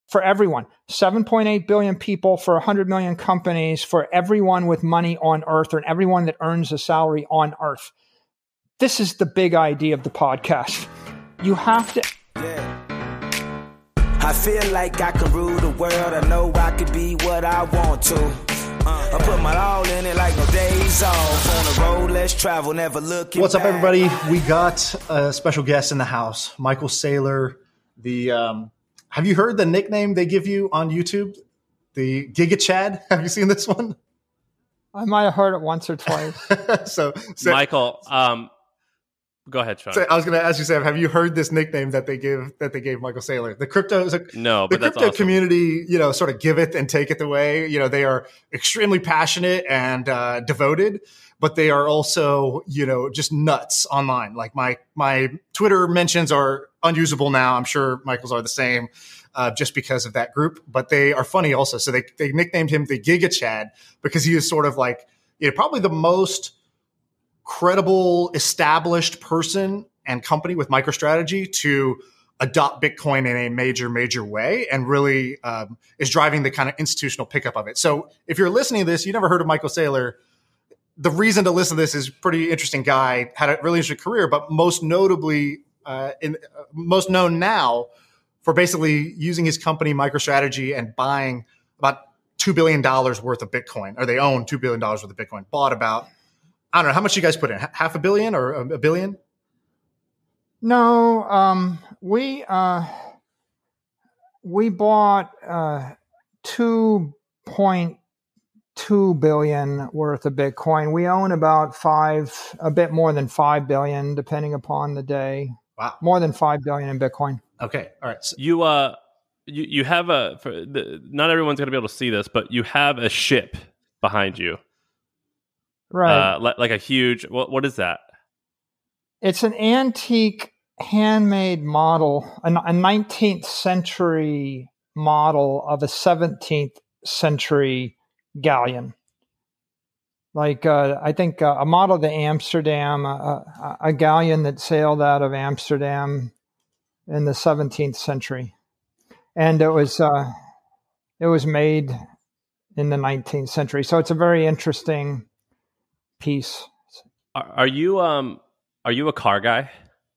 for everyone. 7.8 billion people for 100 million companies for everyone with money on earth or everyone that earns a salary on earth. This is the big idea of the podcast. You have to... I feel like I can rule the world. I know I could be what I want to. I put my all in it like no days off. On the road, let's travel, never looking What's up, back. everybody? We got a special guest in the house, Michael Saylor. Have you heard the nickname they give you on YouTube? The Giga Chad? Have you seen this one? I might have heard it once or twice. so Michael, go ahead, Sean. So I was going to ask you, Sam, have you heard this nickname that they gave Michael Saylor? The crypto community, sort of give it and take it away. They are extremely passionate and devoted, but they are also, just nuts online. Like my Twitter mentions are unusable now. I'm sure Michael's are the same, just because of that group. But they are funny also. So they nicknamed him the Giga Chad because he is sort of like probably the most credible, established person and company with MicroStrategy to adopt Bitcoin in a major way and really is driving the kind of institutional pickup of it. So if you're listening to this, you never heard of Michael Saylor. The reason to listen to this is pretty interesting guy, had a really interesting career, but most notably, most known now for basically using his company MicroStrategy and buying about $2 billion worth of Bitcoin, or they own $2 billion worth of Bitcoin, bought about, I don't know, how much you guys put in? $500 million or $1 billion? No, we bought 2.2 billion worth of Bitcoin. We own about a bit more than 5 billion, depending upon the day. Wow, more than 5 billion in Bitcoin. Okay, all right. So, you have not everyone's going to be able to see this, but you have a ship behind you. Right. Like a huge, what is that? It's an antique handmade model, a 19th century model of a 17th century galleon. Like, I think a model of the Amsterdam, a galleon that sailed out of Amsterdam in the 17th century. And it was made in the 19th century. So it's a very interesting piece. Are you a car guy?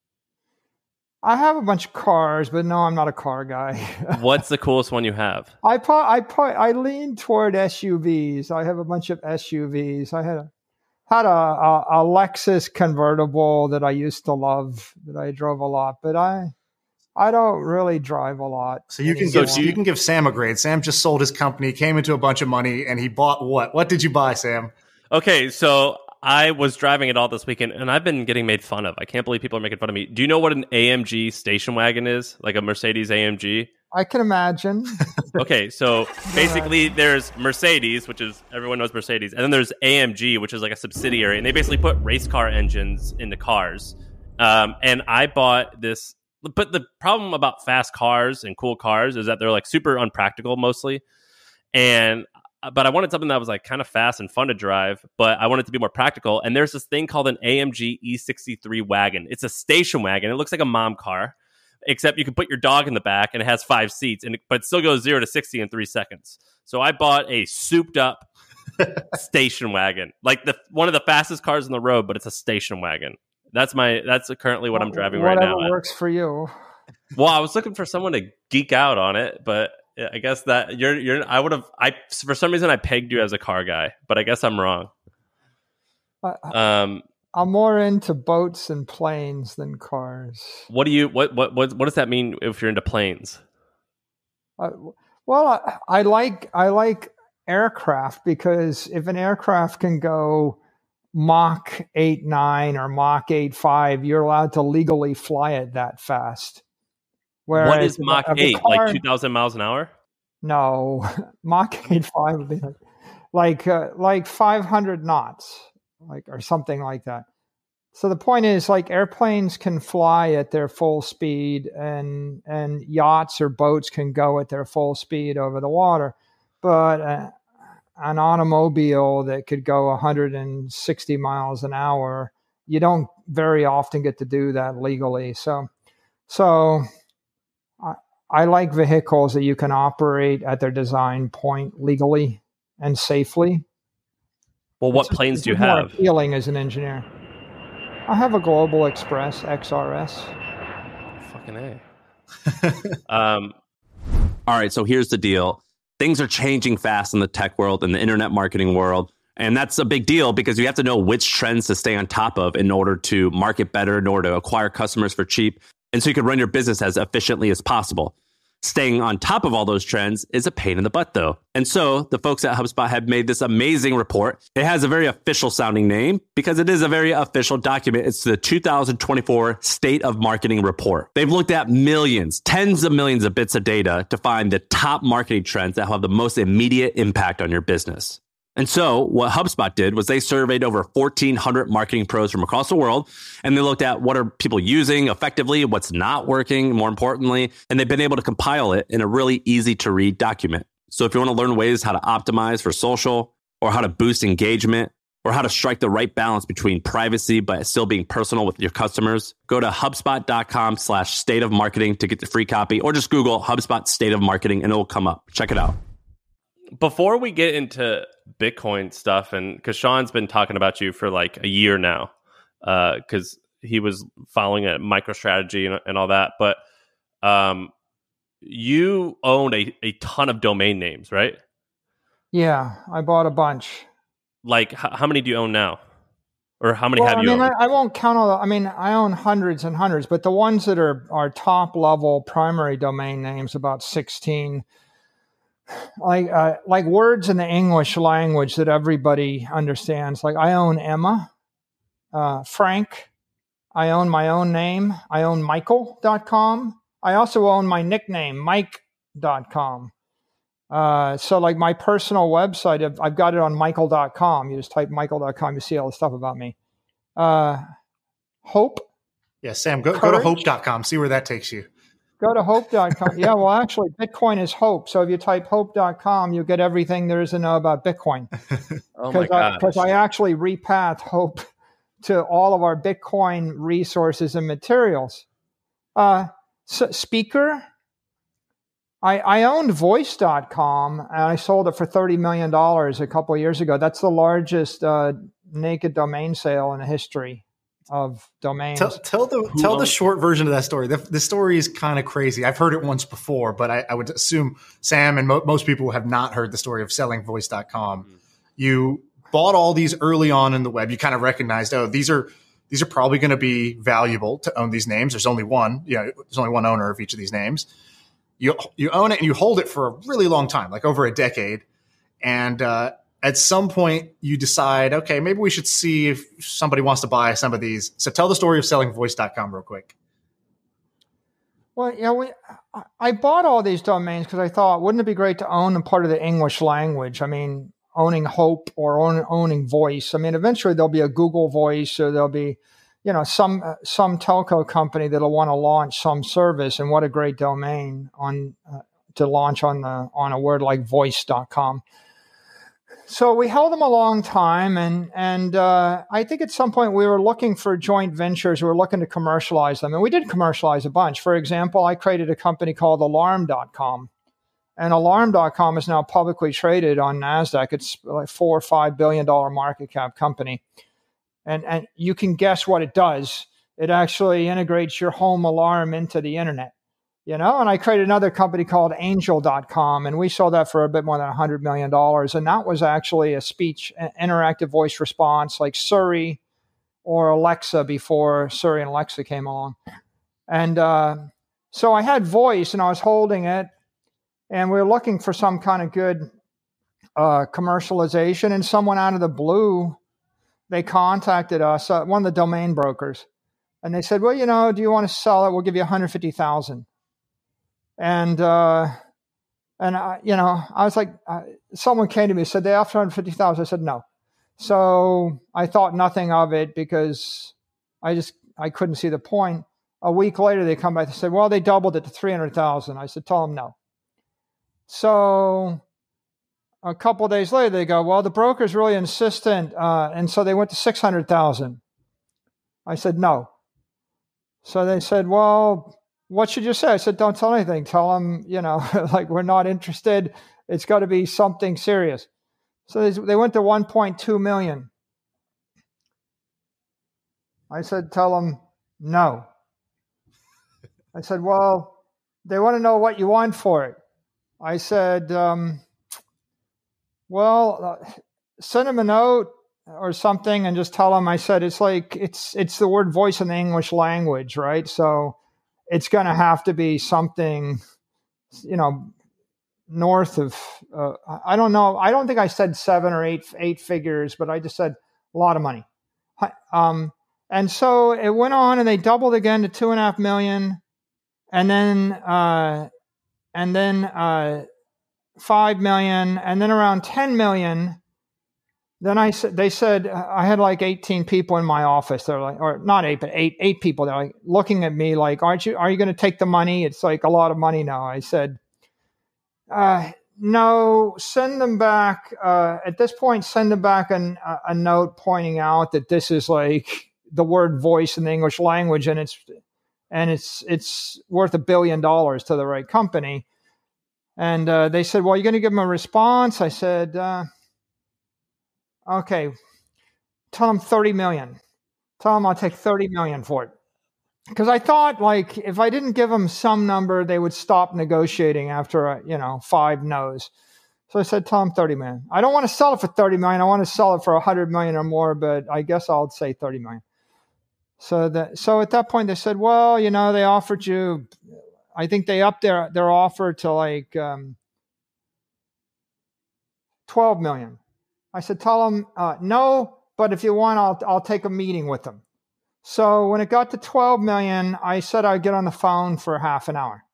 I have a bunch of cars, but no, I'm not a car guy. What's the coolest one you have? I lean toward SUVs. I have a bunch of SUVs. I had a Lexus convertible that I used to love, that I drove a lot, but I don't really drive a lot. So you can give Sam a grade. Sam just sold his company, came into a bunch of money, and he bought what? What did you buy, Sam? Okay, so I was driving it all this weekend, and I've been getting made fun of. I can't believe people are making fun of me. Do you know what an AMG station wagon is? Like a Mercedes AMG? I can imagine. Okay, so basically there's Mercedes, which is, everyone knows Mercedes, and then there's AMG, which is like a subsidiary, and they basically put race car engines into cars. And I bought this, but the problem about fast cars and cool cars is that they're like super unpractical mostly. But I wanted something that was like kind of fast and fun to drive, but I wanted it to be more practical. And there's this thing called an AMG E63 wagon. It's a station wagon. It looks like a mom car, except you can put your dog in the back and it has 5 seats, but it still goes 0 to 60 in 3 seconds. So I bought a souped up station wagon, like one of the fastest cars on the road, but it's a station wagon. That's currently what I'm driving right now. Whatever works for you. Well, I was looking for someone to geek out on it, but I guess that for some reason I pegged you as a car guy, but I guess I'm wrong. I'm more into boats and planes than cars. What does that mean if you're into planes? Well, I like aircraft, because if an aircraft can go Mach 8.9 or Mach 8.5, you're allowed to legally fly it that fast. Whereas what is Mach 8? Like 2,000 miles an hour? No, Mach 8.5 would be like 500 knots, or something like that. So the point is, like, airplanes can fly at their full speed, and yachts or boats can go at their full speed over the water, but an automobile that could go 160 miles an hour, you don't very often get to do that legally. So I like vehicles that you can operate at their design point legally and safely. Well, what planes do you have? More appealing as an engineer. I have a Global Express XRS. Fucking A. All right, so here's the deal. Things are changing fast in the tech world and the internet marketing world. And that's a big deal because you have to know which trends to stay on top of in order to market better, in order to acquire customers for cheap, and so you can run your business as efficiently as possible. Staying on top of all those trends is a pain in the butt, though. And so the folks at HubSpot have made this amazing report. It has a very official sounding name because it is a very official document. It's the 2024 State of Marketing Report. They've looked at millions, tens of millions of bits of data to find the top marketing trends that have the most immediate impact on your business. And so what HubSpot did was they surveyed over 1,400 marketing pros from across the world, and they looked at what are people using effectively, what's not working, more importantly, and they've been able to compile it in a really easy to read document. So if you want to learn ways how to optimize for social, or how to boost engagement, or how to strike the right balance between privacy but still being personal with your customers, go to HubSpot.com/state of marketing to get the free copy, or just Google HubSpot State of Marketing and it'll come up. Check it out. Before we get into Bitcoin stuff, and because Sean's been talking about you for like a year now, because he was following a MicroStrategy and all that, but you own a ton of domain names, right? Yeah, I bought a bunch. Like, how many do you own now? Or how many have you owned? I won't count all. I own hundreds and hundreds, but the ones that are top level primary domain names, about 16. Like words in the English language that everybody understands. Like I own Emma, Frank. I own my own name. I own Michael.com. I also own my nickname, Mike.com. So like my personal website, I've got it on Michael.com. You just type Michael.com, you see all the stuff about me. Hope. Yeah, Sam, go to hope.com. See where that takes you. Go to hope.com. Yeah, well, actually, Bitcoin is hope. So if you type hope.com, you'll get everything there is to know about Bitcoin. Oh my God. Because I actually repath hope to all of our Bitcoin resources and materials. Speaker. I owned voice.com, and I sold it for $30 million a couple of years ago. That's the largest naked domain sale in the history of domains. Tell the short version of that story. The story is kind of crazy. I've heard it once before, but I would assume Sam and most people have not heard the story of selling voice.com. Mm-hmm. You bought all these early on in the web. You kind of recognized, these are probably going to be valuable to own these names. There's only one, there's only one owner of each of these names. You own it and you hold it for a really long time, like over a decade. And at some point you decide, okay, maybe we should see if somebody wants to buy some of these. So tell the story of selling voice.com real quick. Well, I bought all these domains because I thought, wouldn't it be great to own a part of the English language? I mean, owning Hope or owning Voice. I mean, eventually there'll be a Google Voice, or there'll be, some telco company that'll want to launch some service. And what a great domain to launch on a word like voice.com. So we held them a long time, and I think at some point we were looking for joint ventures. We were looking to commercialize them, and we did commercialize a bunch. For example, I created a company called Alarm.com, and Alarm.com is now publicly traded on NASDAQ. It's like $4 or $5 billion market cap company, and you can guess what it does. It actually integrates your home alarm into the internet. And I created another company called Angel.com, and we sold that for a bit more than $100 million. And that was actually a speech, interactive voice response like Siri or Alexa before Siri and Alexa came along. And so I had voice, and I was holding it, and we were looking for some kind of good commercialization. And someone out of the blue, they contacted us, one of the domain brokers, and they said, well, do you want to sell it? We'll give you $150,000. And I was like, someone came to me and said, they offered $150,000. I said, no. So I thought nothing of it because I couldn't see the point. A week later, they come back and said, well, they doubled it to $300,000. I said, tell them no. So a couple of days later, they go, well, the broker's really insistent. And so they went to $600,000. I said, no. So they said, well, what should you say? I said, don't tell anything. Tell them, like, we're not interested. It's got to be something serious. So they went to 1.2 million. I said, tell them no. I said, well, they want to know what you want for it. I said, send them a note or something and just tell them. I said, it's like, it's the word voice in the English language, right? So it's going to have to be something, north of, I don't know. I don't think I said 7 or 8 figures, but I just said a lot of money. And so it went on and they doubled again to 2.5 million. And then 5 million, and then around 10 million. Then they said I had like 18 people in my office. They're like, or not 8, but eight people. They're like looking at me like, are you going to take the money? It's like a lot of money now. I said, no, send them back. At this point, send them back a note pointing out that this is like the word voice in the English language, and it's worth $1 billion to the right company. And they said, well, you're going to give them a response? I said, okay, tell them 30 million. Tell them I'll take 30 million for it. Because I thought, like, if I didn't give them some number, they would stop negotiating after, 5 no's. So I said, tell them 30 million. I don't want to sell it for 30 million. I want to sell it for 100 million or more, but I guess I'll say 30 million. So at that point, they said, well, they offered you, I think they upped their offer to like 12 million. I said, tell them no, but if you want, I'll take a meeting with them. So when it got to 12 million, I said I'd get on the phone for half an hour.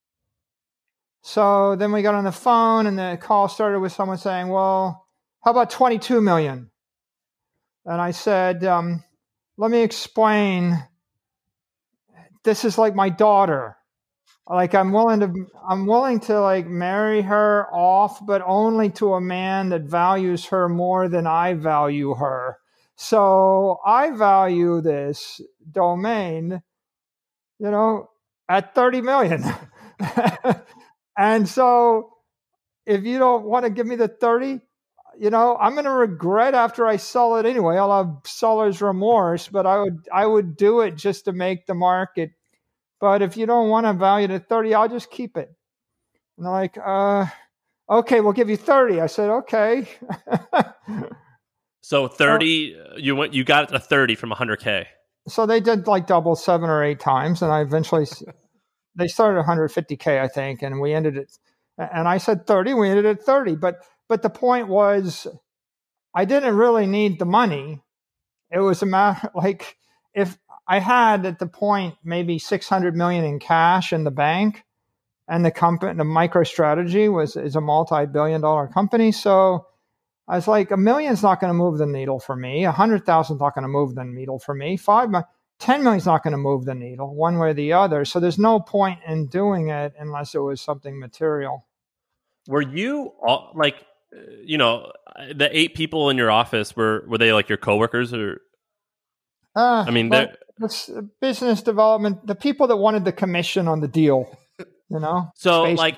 So then we got on the phone and the call started with someone saying, well, how about 22 million? And I said, let me explain. This is like my daughter. Like I'm willing to like marry her off, but only to a man that values her more than I value her. So I value this domain, at 30 million. And so if you don't want to give me the 30, I'm going to regret after I sell it anyway. I'll have seller's remorse, but I would do it just to make the market. But if you don't want to value it at 30, I'll just keep it. And they're like, okay, we'll give you 30. I said, okay. So 30, you got a 30 from 100K. So they did like double 7 or 8 times. And I eventually, they started 150K, I think. And we ended it. And I said 30, we ended at 30. But the point was, I didn't really need the money. It was a matter, like, if I had at the point maybe 600 million in cash in the bank, and the company, the MicroStrategy is a multi-billion-dollar company. So I was like, $1 million's not going to move the needle for me. 100,000 is not going to move the needle for me. 10 million's not going to move the needle one way or the other. So there's no point in doing it unless it was something material. Were you like, the 8 people in your office, were they like your coworkers or? It's business development, the people that wanted the commission on the deal, So like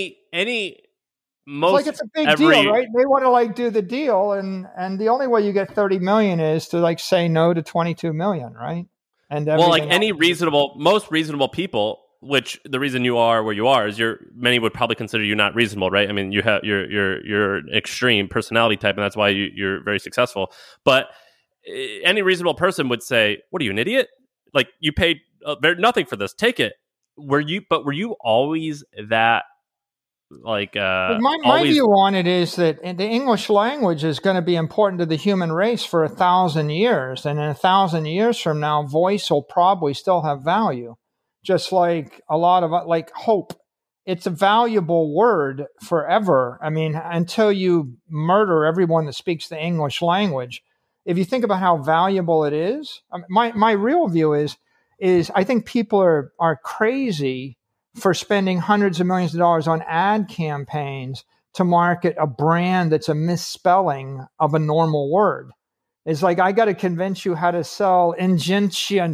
most, it's like it's a big deal, right? They want to like do the deal, and the only way you get 30 million is to like say no to 22 million, right? And like any most reasonable people, which the reason you are where you are is many would probably consider you not reasonable, right? I mean, you're an extreme personality type, and that's why you're very successful. But any reasonable person would say, "What are you, an idiot? Like you paid nothing for this. Take it." Were you always that? Like my view on it is that the English language is going to be important to the human race for 1,000 years, and in 1,000 years from now, voice will probably still have value, just like a lot of like hope. It's a valuable word forever. I mean, until you murder everyone that speaks the English language. If you think about how valuable it is, my real view is I think people are crazy for spending hundreds of millions of dollars on ad campaigns to market a brand that's a misspelling of a normal word. It's like, I got to convince you how to sell injunction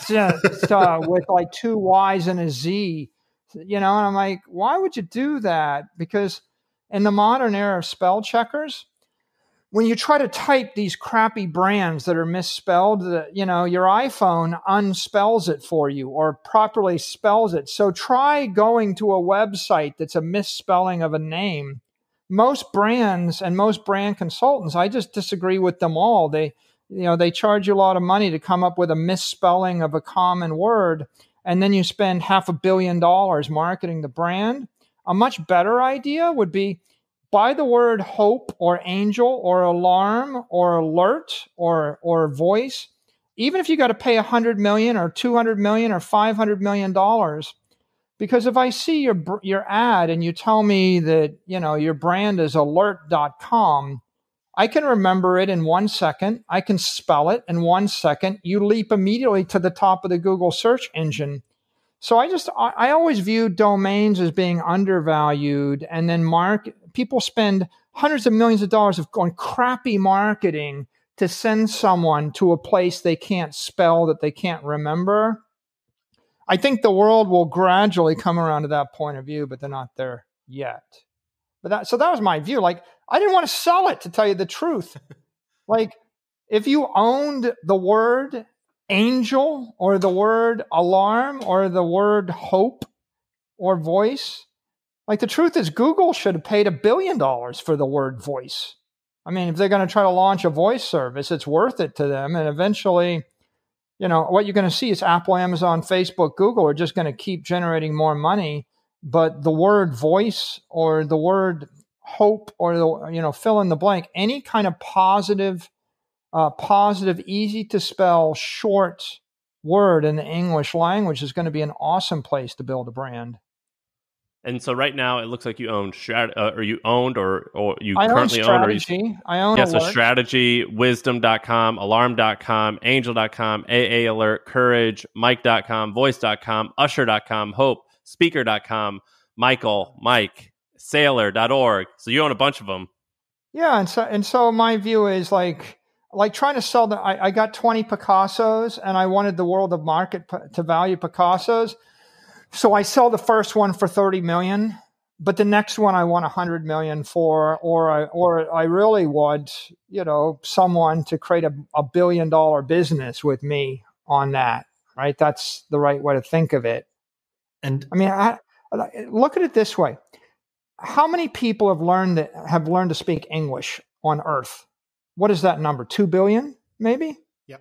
with like 2 Y's and a Z, and I'm like, why would you do that? Because in the modern era of spell checkers, when you try to type these crappy brands that are misspelled, your iPhone unspells it for you or properly spells it. So try going to a website that's a misspelling of a name. Most brands and most brand consultants, I just disagree with them all. They charge you a lot of money to come up with a misspelling of a common word, and then you spend $500 million marketing the brand. A much better idea would be buy the word hope or angel or alarm or alert or voice, even if you got to pay $100 million or $200 million or $500 million. Because if I see your ad and you tell me that, your brand is alert.com, I can remember it in 1 second. I can spell it in 1 second. You leap immediately to the top of the Google search engine. So I always view domains as being undervalued, and then people spend hundreds of millions of dollars on crappy marketing to send someone to a place they can't spell, that they can't remember. I think the world will gradually come around to that point of view, but they're not there yet. So that was my view. Like, I didn't want to sell it, to tell you the truth. Like, if you owned the word angel or the word alarm or the word hope or voice, like, the truth is Google should have paid $1 billion for the word voice. I mean, if they're going to try to launch a voice service, it's worth it to them. And eventually, what you're going to see is Apple, Amazon, Facebook, Google are just going to keep generating more money. But the word voice or the word hope or fill in the blank, any kind of positive, easy to spell, short word in the English language is going to be an awesome place to build a brand. And so right now it looks like you own or you owned or you I currently own Strategy. I own Alert. So Strategy, Wisdom.com, Alarm.com, Angel.com, AA Alert, Courage, Mike.com, Voice.com, Usher.com, Hope, Speaker.com, Mike, Sailor.org. So you own a bunch of them. Yeah, and so my view is like trying to sell I got 20 Picassos, and I wanted the world of market to value Picassos. So I sell the first one for $30 million, but the next one I want $100 million for, or I really want, someone to create a $1 billion business with me on that, right? That's the right way to think of it. And I mean, look at it this way. How many people have learned to speak English on Earth? What is that number? 2 billion, maybe?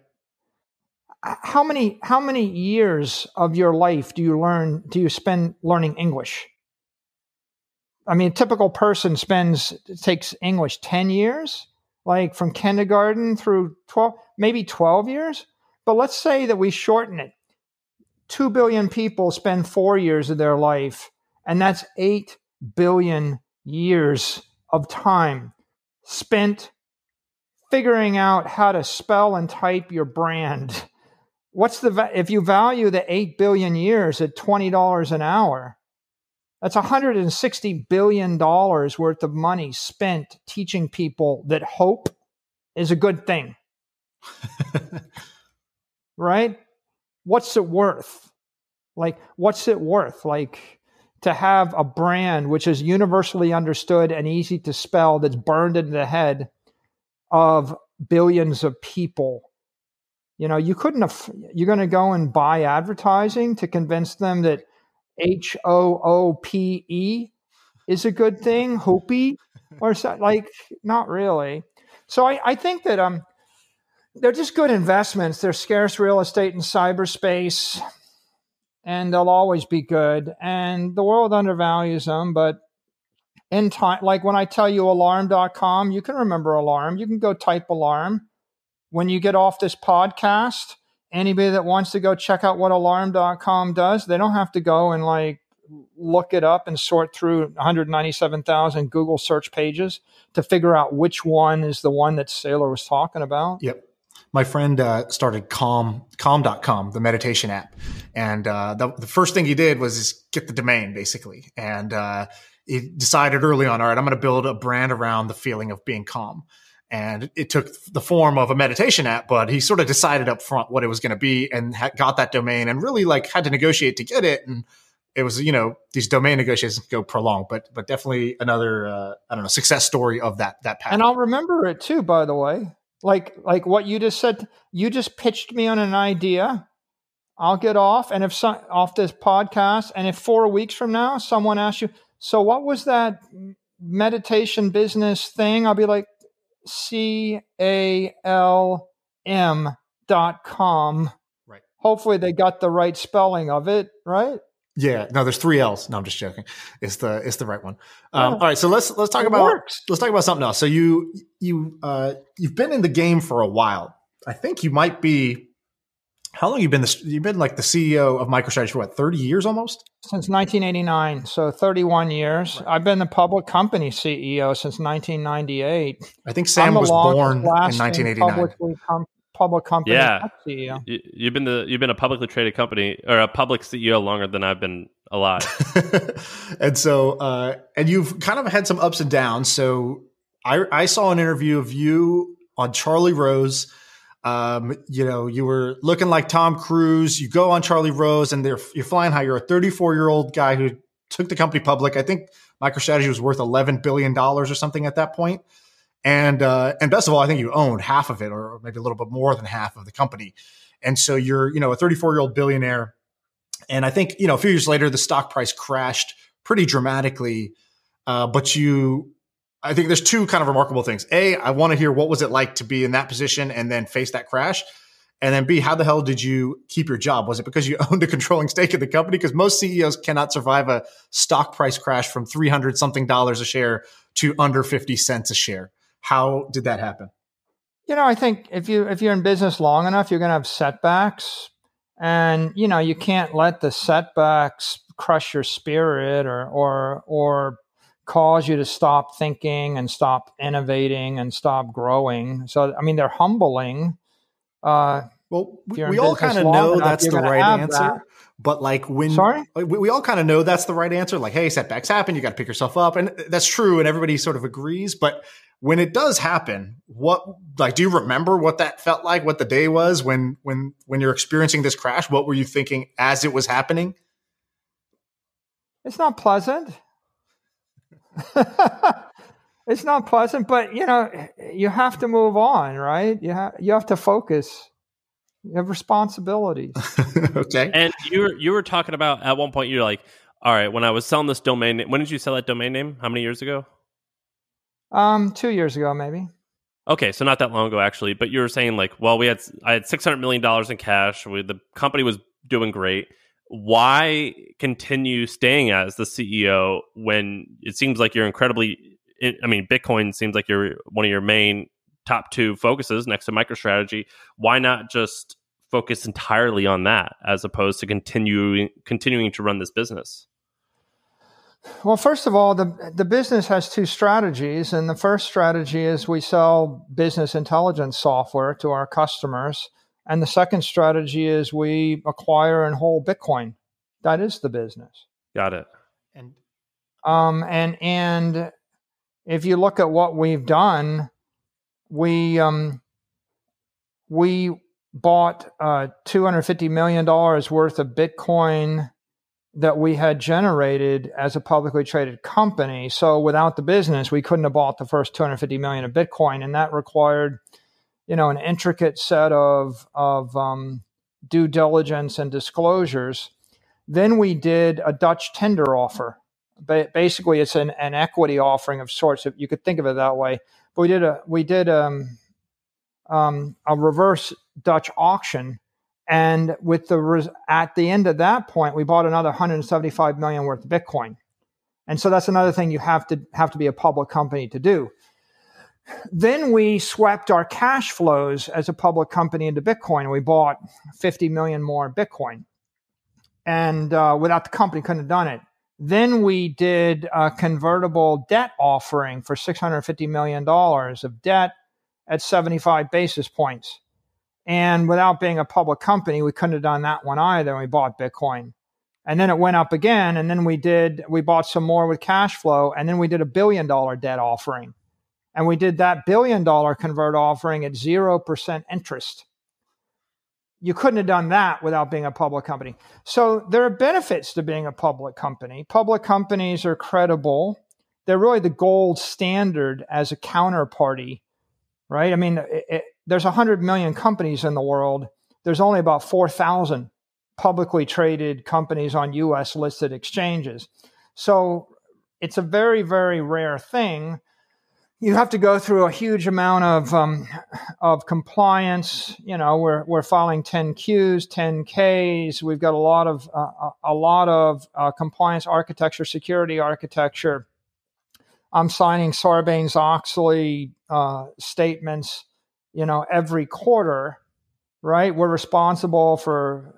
How many years of your life do you spend learning English? I mean, a typical person takes English 10 years, like from kindergarten through 12 years. But let's say that we shorten it. 2 billion people spend 4 years of their life, and that's 8 billion years of time spent figuring out how to spell and type your brand. If you value the 8 billion years at $20 an hour, that's $160 billion worth of money spent teaching people that hope is a good thing. Right? What's it worth? Like, to have a brand which is universally understood and easy to spell, that's burned into the head of billions of people? You're going to go and buy advertising to convince them that HOOPE is a good thing, Hoopy, or like, not really. So I think that they're just good investments. They're scarce real estate in cyberspace, and they'll always be good. And the world undervalues them, but in time, like when I tell you alarm.com, you can remember alarm. You can go type alarm. When you get off this podcast, anybody that wants to go check out what alarm.com does, they don't have to go and look it up and sort through 197,000 Google search pages to figure out which one is the one that Sailor was talking about. Yep. My friend started Calm.com, the meditation app. And the first thing he did was get the domain, basically. And he decided early on, all right, I'm going to build a brand around the feeling of being calm. And it took the form of a meditation app, but he sort of decided up front what it was going to be and got that domain and really like had to negotiate to get it. And it was, these domain negotiations go prolonged, but definitely another, success story of that path. And I'll remember it too, by the way, like what you just said, you just pitched me on an idea. I'll get off. And off this podcast, and if 4 weeks from now, someone asks you, so what was that meditation business thing? I'll be like, CALM.com. Right. Hopefully they got the right spelling of it, right? Yeah. No, there's 3 L's. No, I'm just joking. It's the right one. All right. So let's talk about something else. So you've been in the game for a while. I think you might be. How long have you been? You've been like the CEO of MicroStrategy for what, 30 years almost? Since 1989, so 31 years. Right. I've been the public company CEO since 1998. I think Sam was born in 1989. Public company CEO. You've been a publicly traded company or a public CEO longer than I've been alive. And so, and you've kind of had some ups and downs. So I saw an interview of you on Charlie Rose. You were looking like Tom Cruise. You go on Charlie Rose and you're flying high. You're a 34-year-old guy who took the company public. I think MicroStrategy was worth $11 billion or something at that point. And best of all, I think you owned half of it or maybe a little bit more than half of the company. And so you're, a 34-year-old billionaire. And I think, a few years later, the stock price crashed pretty dramatically. I think there's 2 kind of remarkable things. A, I want to hear what was it like to be in that position and then face that crash? And then B, how the hell did you keep your job? Was it because you owned a controlling stake in the company? Because most CEOs cannot survive a stock price crash from $300 something a share to under 50 cents a share. How did that happen? I think if you're in business long enough, you're going to have setbacks, and you can't let the setbacks crush your spirit or cause you to stop thinking and stop innovating and stop growing. So, they're humbling. Well, we all kind of know that's the right answer. But like we all kind of know that's the right answer. Like, hey, setbacks happen. You got to pick yourself up. And that's true. And everybody sort of agrees. But when it do you remember what that felt like? What the day was when you're experiencing this crash? What were you thinking as it was happening? It's not pleasant. It's not pleasant, but you have to move on, right? You have to focus. You have responsibilities. Okay. And you were talking about at one point, you're like, all right, when I was selling this domain name, when did you sell that domain name? How many years ago? 2 years ago, maybe. Okay, so not that long ago, actually. But you were saying like, well, I had $600 million in cash. The company was doing great. Why continue staying as the CEO when it seems like you're Bitcoin seems like you're one of your main top 2 focuses next to MicroStrategy. Why not just focus entirely on that as opposed to continuing to run this business? Well, first of all, the business has 2 strategies. And the first strategy is we sell business intelligence software to our customers. And the second strategy is we acquire and hold Bitcoin. That is the business. Got it. And if you look at what we've done, we bought $250 million worth of Bitcoin that we had generated as a publicly traded company. So without the business, we couldn't have bought the first $250 million of Bitcoin, and that required an intricate set of due diligence and disclosures. Then we did a Dutch tender offer. Basically, it's an equity offering of sorts. You could think of it that way. But we did a reverse Dutch auction, and at the end of that point, we bought another $175 million worth of Bitcoin. And so that's another thing you have to be a public company to do. Then we swept our cash flows as a public company into Bitcoin. We bought 50 million more Bitcoin. And without the company, couldn't have done it. Then we did a convertible debt offering for $650 million of debt at 75 basis points. And without being a public company, we couldn't have done that one either. We bought Bitcoin. And then it went up again. And then we bought some more with cash flow. And then we did $1 billion debt offering. And we did that $1 billion convert offering at 0% interest. You couldn't have done that without being a public company. So there are benefits to being a public company. Public companies are credible. They're really the gold standard as a counterparty, right? I mean, there's 100 million companies in the world. There's only about 4,000 publicly traded companies on U.S. listed exchanges. So it's a very, very rare thing. You have to go through a huge amount of compliance. You know, we're filing 10Qs, 10Ks. We've got a lot of compliance architecture, security architecture. I'm signing Sarbanes-Oxley statements, you know, every quarter, right? We're responsible for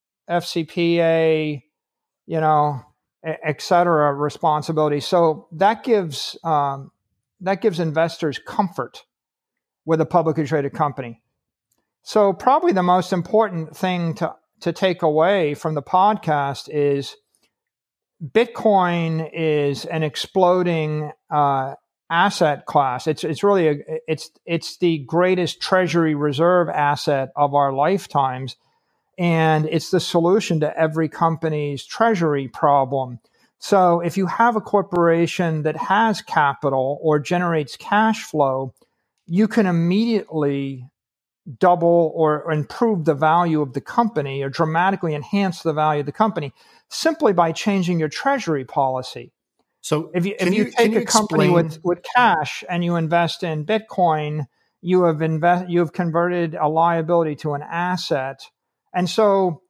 FCPA, you know, et cetera, responsibility. So that gives investors comfort with a publicly traded company. So probably the most important thing to take away from the podcast is Bitcoin is an exploding asset class. It's really it's the greatest treasury reserve asset of our lifetimes, and it's the solution to every company's treasury problem. So if you have a corporation that has capital or generates cash flow, you can immediately double or improve the value of the company or dramatically enhance the value of the company simply by changing your treasury policy. So if you take a company with cash and you invest in Bitcoin, you have converted a liability to an asset. And so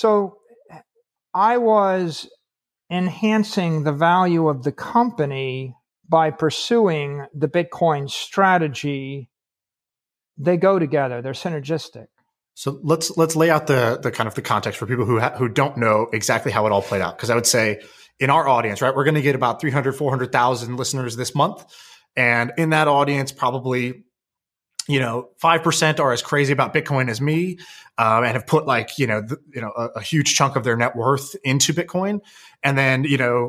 I was enhancing the value of the company by pursuing the Bitcoin strategy. They go together. They're synergistic. So let's lay out the kind of the context for people who don't know exactly how it all played out. Because I would say in our audience, right, we're going to get about 300, 400,000 listeners this month. And in that audience, probably, 5% are as crazy about Bitcoin as me, and have put a huge chunk of their net worth into Bitcoin. And then,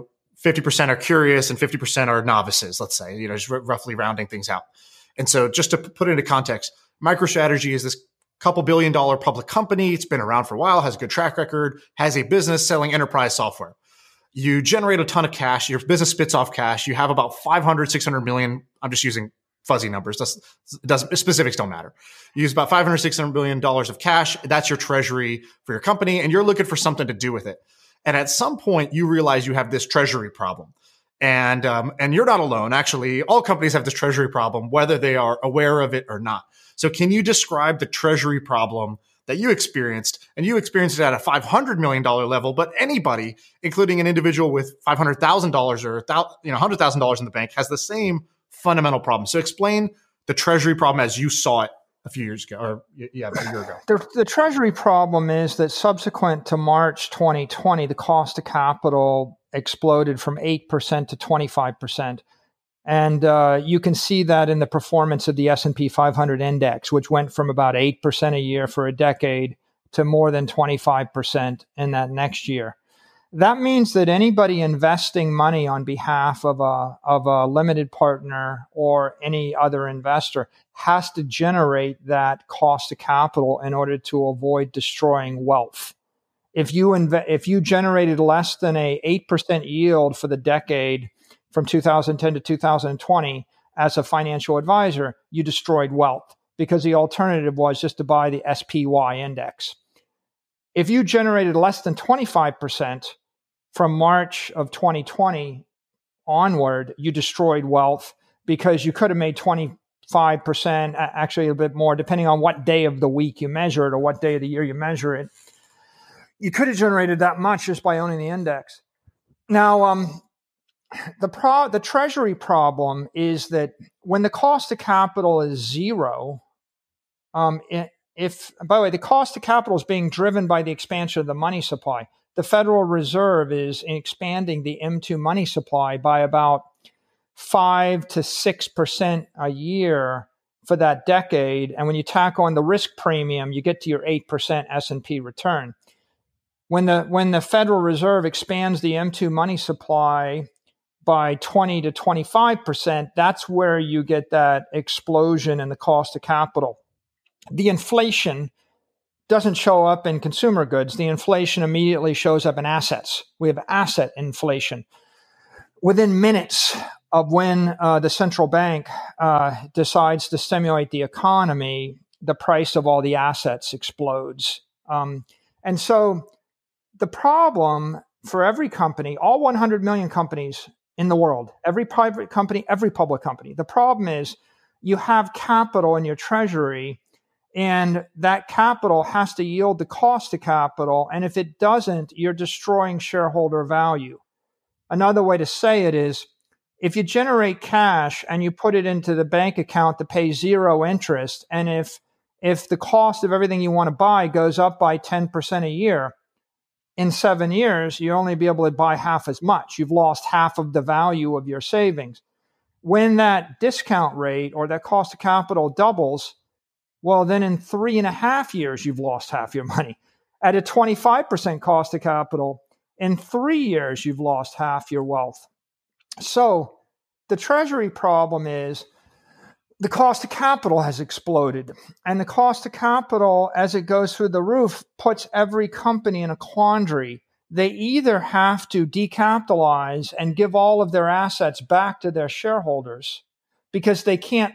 50% are curious and 50% are novices, let's say, just roughly rounding things out. And so just to put it into context, MicroStrategy is this couple $1 billion public company. It's been around for a while, has a good track record, has a business selling enterprise software. You generate a ton of cash. Your business spits off cash. You have about 500, 600 million. I'm just using fuzzy numbers. Specifics don't matter. You use about 500, 600 million dollars of cash. That's your treasury for your company. And you're looking for something to do with it. And at some point you realize you have this treasury problem. And you're not alone. Actually, all companies have this treasury problem, whether they are aware of it or not. So can you describe the treasury problem that you experienced? And you experienced it at a $500 million level, but anybody, including an individual with $500,000 or $100,000 in the bank, has the same fundamental problem. So explain the treasury problem as you saw it a few years ago, or about a year ago. The treasury problem is that subsequent to March 2020, the cost of capital exploded from 8% to 25%. And you can see that in the performance of the S&P 500 index, which went from about 8% a year for a decade to more than 25% in that next year. That means that anybody investing money on behalf of a limited partner or any other investor has to generate that cost of capital in order to avoid destroying wealth. If you generated less than a 8% yield for the decade from 2010 to 2020 as a financial advisor, you destroyed wealth because the alternative was just to buy the SPY index. If you generated less than 25% from March of 2020 onward, you destroyed wealth because you could have made 25%, actually a bit more, depending on what day of the week you measure it or what day of the year you measure it. You could have generated that much just by owning the index. Now, the treasury problem is that when the cost of capital is zero, by the way, the cost of capital is being driven by the expansion of the money supply. The Federal Reserve is expanding the M2 money supply by about 5 to 6% a year for that decade. And when you tack on the risk premium, you get to your 8% S&P return. When the Federal Reserve expands the M2 money supply by 20 to 25%, that's where you get that explosion in the cost of capital. The inflation doesn't show up in consumer goods. The inflation immediately shows up in assets. We have asset inflation. Within minutes of when the central bank decides to stimulate the economy, the price of all the assets explodes. And so the problem for every company, all 100 million companies in the world, every private company, every public company, the problem is you have capital in your treasury, and that capital has to yield the cost of capital. And if it doesn't, you're destroying shareholder value. Another way to say it is, if you generate cash and you put it into the bank account to pay zero interest, and if the cost of everything you want to buy goes up by 10% a year, in 7 years, you'll only be able to buy half as much. You've lost half of the value of your savings. When that discount rate or that cost of capital doubles, well, then in 3.5 years, you've lost half your money. At a 25% cost of capital, in 3 years, you've lost half your wealth. So the treasury problem is the cost of capital has exploded. And the cost of capital, as it goes through the roof, puts every company in a quandary. They either have to decapitalize and give all of their assets back to their shareholders because they can't.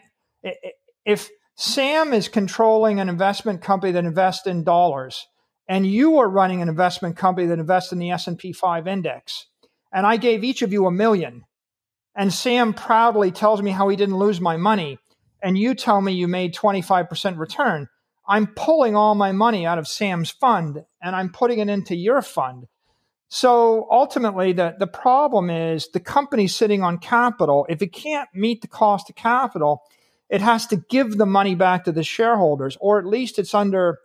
If Sam is controlling an investment company that invests in dollars, and you are running an investment company that invests in the S&P 5 index, and I gave each of you $1 million, and Sam proudly tells me how he didn't lose my money, and you tell me you made 25% return, I'm pulling all my money out of Sam's fund, and I'm putting it into your fund. So ultimately, the problem is the company sitting on capital. If it can't meet the cost of capital, it has to give the money back to the shareholders, or at least it's under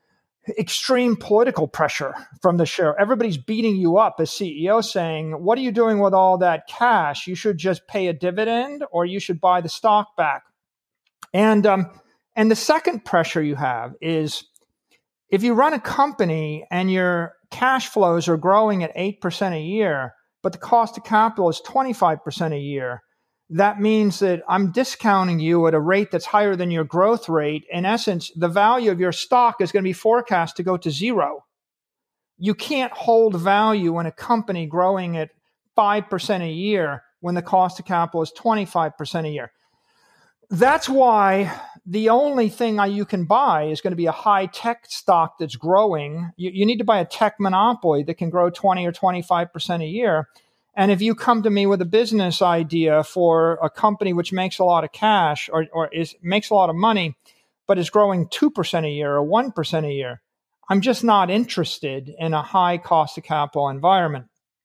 extreme political pressure from the share. Everybody's beating you up as CEO saying, what are you doing with all that cash? You should just pay a dividend or you should buy the stock back. And the second pressure you have is if you run a company and your cash flows are growing at 8% a year, but the cost of capital is 25% a year, that means that I'm discounting you at a rate that's higher than your growth rate. In essence, the value of your stock is going to be forecast to go to zero. You can't hold value in a company growing at 5% a year when the cost of capital is 25% a year. That's why the only thing you can buy is going to be a high-tech stock that's growing. You need to buy a tech monopoly that can grow 20 or 25% a year. And if you come to me with a business idea for a company which makes a lot of cash or makes a lot of money, but is growing 2% a year or 1% a year, I'm just not interested in a high cost of capital environment.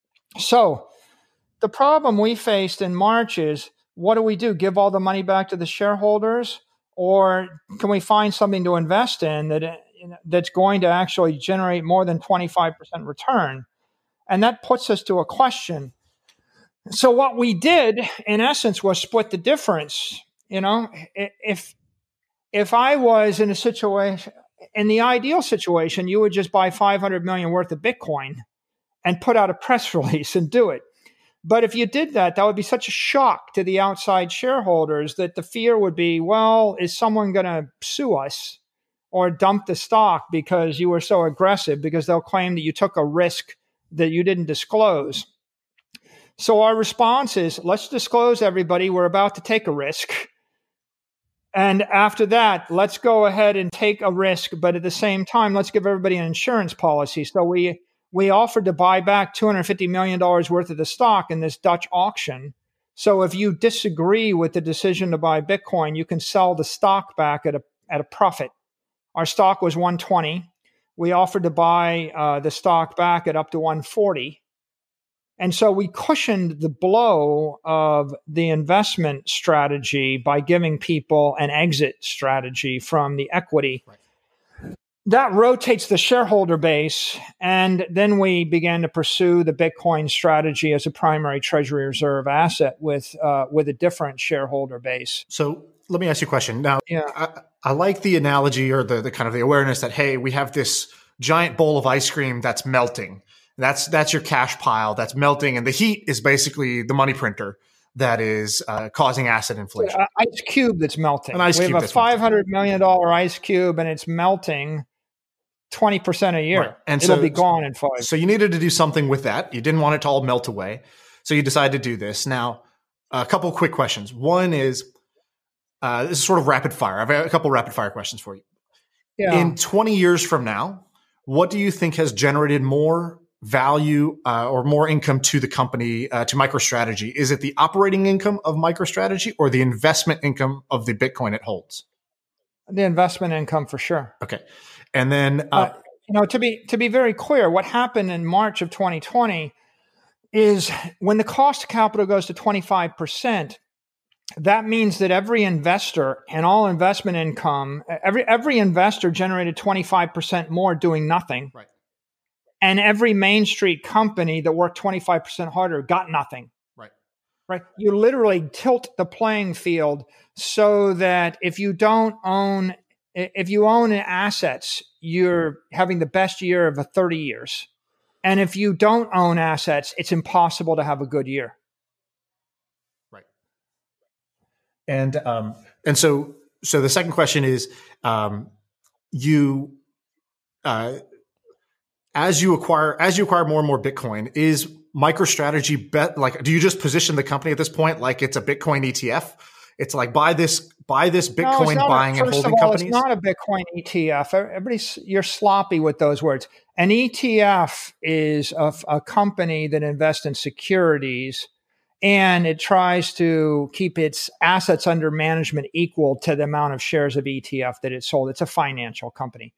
So the problem we faced in March is, what do? Give all the money back to the shareholders? Or can we find something to invest in that's going to actually generate more than 25% return? And that puts us to a question. So what we did, in essence, was split the difference. You know, if I was in a situation, in the ideal situation, you would just buy 500 million worth of Bitcoin and put out a press release and do it. But if you did that, that would be such a shock to the outside shareholders that the fear would be, well, is someone going to sue us or dump the stock because you were so aggressive, because they'll claim that you took a risk that you didn't disclose. So our response is, let's disclose, everybody, we're about to take a risk. And after that, let's go ahead and take a risk. But at the same time, let's give everybody an insurance policy. So we offered to buy back $250 million worth of the stock in this Dutch auction. So if you disagree with the decision to buy Bitcoin, you can sell the stock back at a profit. Our stock was 120. We offered to buy the stock back at up to 140. And so we cushioned the blow of the investment strategy by giving people an exit strategy from the equity. Right. That rotates the shareholder base, and then we began to pursue the Bitcoin strategy as a primary treasury reserve asset with a different shareholder base. So let me ask you a question. Now, I like the analogy or the kind of the awareness that, hey, we have this giant bowl of ice cream that's melting. That's your cash pile that's melting, and the heat is basically the money printer that is causing asset inflation. Ice cube that's melting. An ice cube. We have a $500 million ice cube, and it's melting 20% a year. Right. And it'll be gone in 5. So you needed to do something with that. You didn't want it to all melt away. So you decided to do this. Now, a couple of quick questions. One is, this is sort of rapid fire. I've got a couple of rapid fire questions for you. Yeah. In 20 years from now, what do you think has generated more value or more income to the company, to MicroStrategy? Is it the operating income of MicroStrategy or the investment income of the Bitcoin it holds? The investment income for sure. Okay. And then, to be very clear, what happened in March of 2020 is when the cost of capital goes to 25%, that means that every investor and all investment income, every investor generated 25% more doing nothing. Right. And every Main Street company that worked 25% harder got nothing. Right. You literally tilt the playing field so that if you own assets, you're having the best year of 30 years. And if you don't own assets, it's impossible to have a good year. Right. And so the second question is, as you acquire more and more Bitcoin, is MicroStrategy do you just position the company at this point like it's a Bitcoin ETF? It's like buy this Bitcoin buying and holding companies? It's not a Bitcoin ETF. You're sloppy with those words. An ETF is a company that invests in securities, and it tries to keep its assets under management equal to the amount of shares of ETF that it sold. It's a financial company.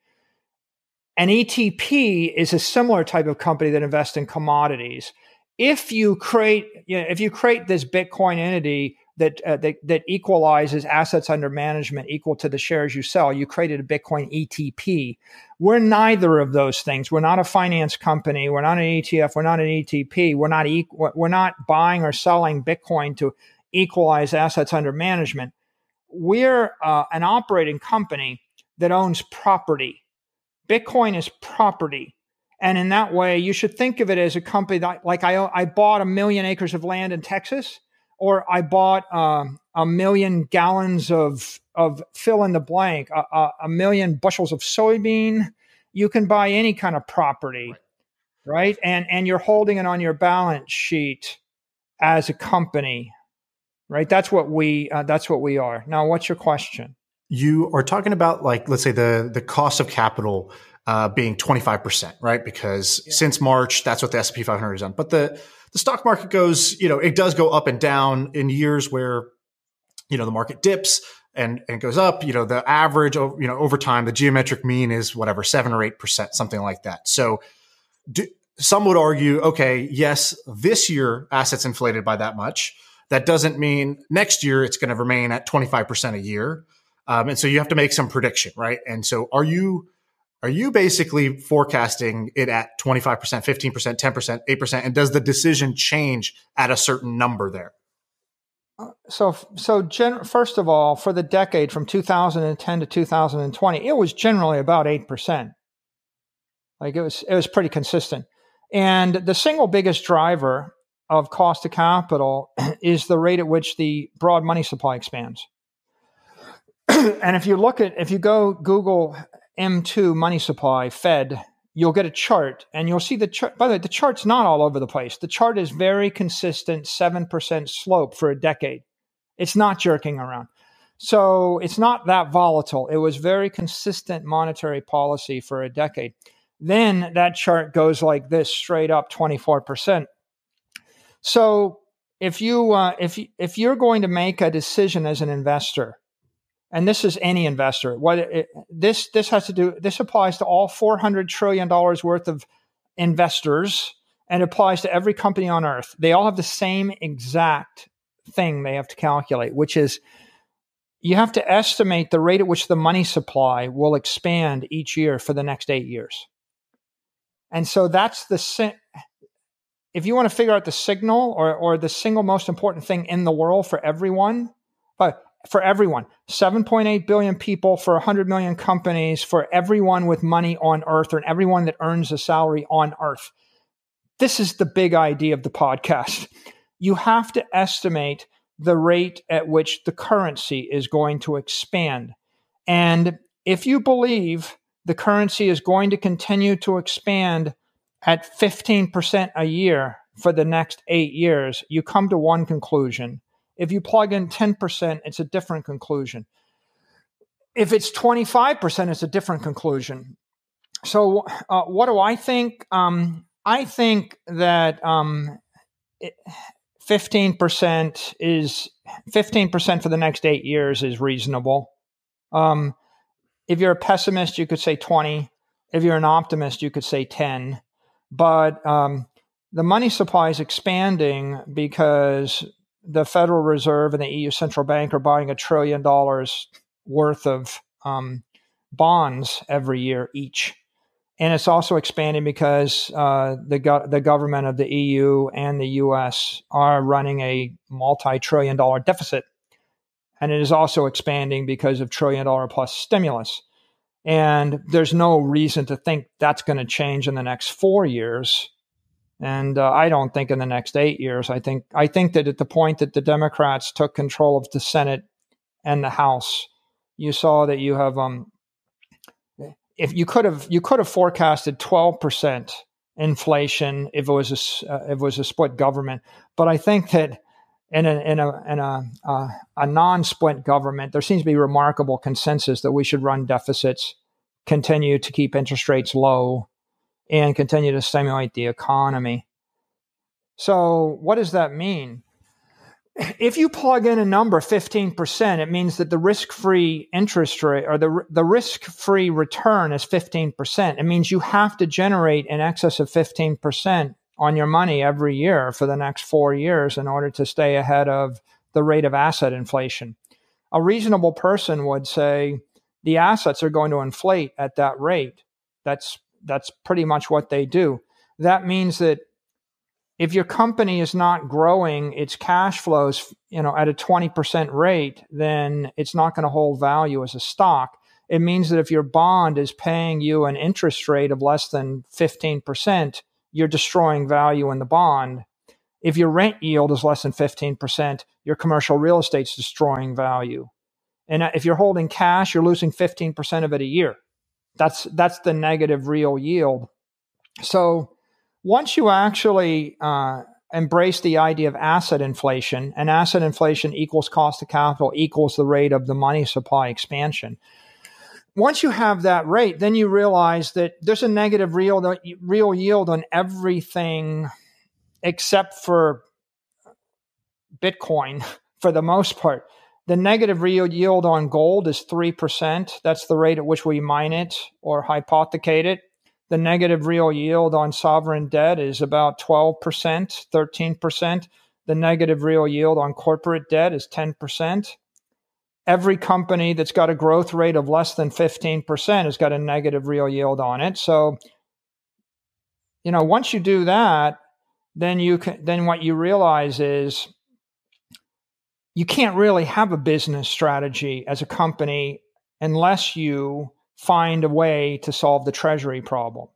An ETP is a similar type of company that invests in commodities. If you create this Bitcoin entity that equalizes assets under management equal to the shares you sell, you created a Bitcoin ETP. We're neither of those things. We're not a finance company. We're not an ETF. We're not an ETP. We're not buying or selling Bitcoin to equalize assets under management. We're an operating company that owns property. Bitcoin is property. And in that way, you should think of it as a company that, like I bought 1 million acres of land in Texas, or I bought 1 million gallons of fill in the blank, 1 million bushels of soybean. You can buy any kind of property, right? And you're holding it on your balance sheet as a company, right? That's what we are. Now, what's your question? You are talking about, like, let's say the cost of capital being 25%, right? Because since March, that's what the S&P 500 has done. But the stock market goes, it does go up and down in years where, the market dips and goes up. The average, over time, the geometric mean is whatever, 7 or 8%, something like that. So some would argue, okay, yes, this year assets inflated by that much. That doesn't mean next year it's going to remain at 25% a year. And so you have to make some prediction, right? And so are you basically forecasting it at 25%, 15%, 10%, 8%? And does the decision change at a certain number there? First of all, for the decade from 2010 to 2020, it was generally about 8%. Like it was pretty consistent. And the single biggest driver of cost of capital is the rate at which the broad money supply expands. And if you go Google M2 money supply Fed, you'll get a chart, and you'll see the chart. By the way, the chart's not all over the place. The chart is very consistent, 7% slope for a decade. It's not jerking around. So it's not that volatile. It was very consistent monetary policy for a decade. Then that chart goes like this, straight up 24%. So if you're going to make a decision as an investor, and this is any investor, this applies to all $400 trillion worth of investors, and applies to every company on earth. They all have the same exact thing they have to calculate, which is you have to estimate the rate at which the money supply will expand each year for the next 8 years. And so that's if you want to figure out the signal or the single most important thing in the world for everyone, 7.8 billion people, for 100 million companies, for everyone with money on earth, or everyone that earns a salary on earth. this is the big idea of the podcast. You have to estimate the rate at which the currency is going to expand. And if you believe the currency is going to continue to expand at 15% a year for the next 8 years, you come to one conclusion. If you plug in 10%, it's a different conclusion. If it's 25%, it's a different conclusion. So what do I think? I think that 15% for the next 8 years is reasonable. If you're a pessimist, you could say 20. If you're an optimist, you could say 10. But the money supply is expanding because the Federal Reserve and the EU Central Bank are buying $1 trillion worth of bonds every year each. And it's also expanding because the government of the EU and the US are running a multi-trillion-dollar deficit. And it is also expanding because of $1 trillion plus stimulus. And there's no reason to think that's going to change in the next 4 years. And I don't think in the next 8 years. I think that at the point that the Democrats took control of the Senate and the House, you saw that you have if you could have forecasted 12% inflation if it was a split government. But I think that in a non-split government, there seems to be remarkable consensus that we should run deficits, continue to keep interest rates low, and continue to stimulate the economy. So what does that mean? If you plug in a number, 15%, it means that the risk-free interest rate or the risk-free return is 15%. It means you have to generate in excess of 15% on your money every year for the next 4 years in order to stay ahead of the rate of asset inflation. A reasonable person would say the assets are going to inflate at that rate. That's pretty much what they do. That means that if your company is not growing its cash flows, at a 20% rate, then it's not going to hold value as a stock. It means that if your bond is paying you an interest rate of less than 15%, you're destroying value in the bond. If your rent yield is less than 15%, your commercial real estate's destroying value. And if you're holding cash, you're losing 15% of it a year. That's the negative real yield. So once you actually embrace the idea of asset inflation, and asset inflation equals cost of capital equals the rate of the money supply expansion. Once you have that rate, then you realize that there's a negative real yield on everything except for Bitcoin for the most part. The negative real yield on gold is 3%. That's the rate at which we mine it or hypothecate it. The negative real yield on sovereign debt is about 12%, 13%. The negative real yield on corporate debt is 10%. Every company that's got a growth rate of less than 15% has got a negative real yield on it. So, once you do that, then what you realize is you can't really have a business strategy as a company unless you find a way to solve the treasury problem.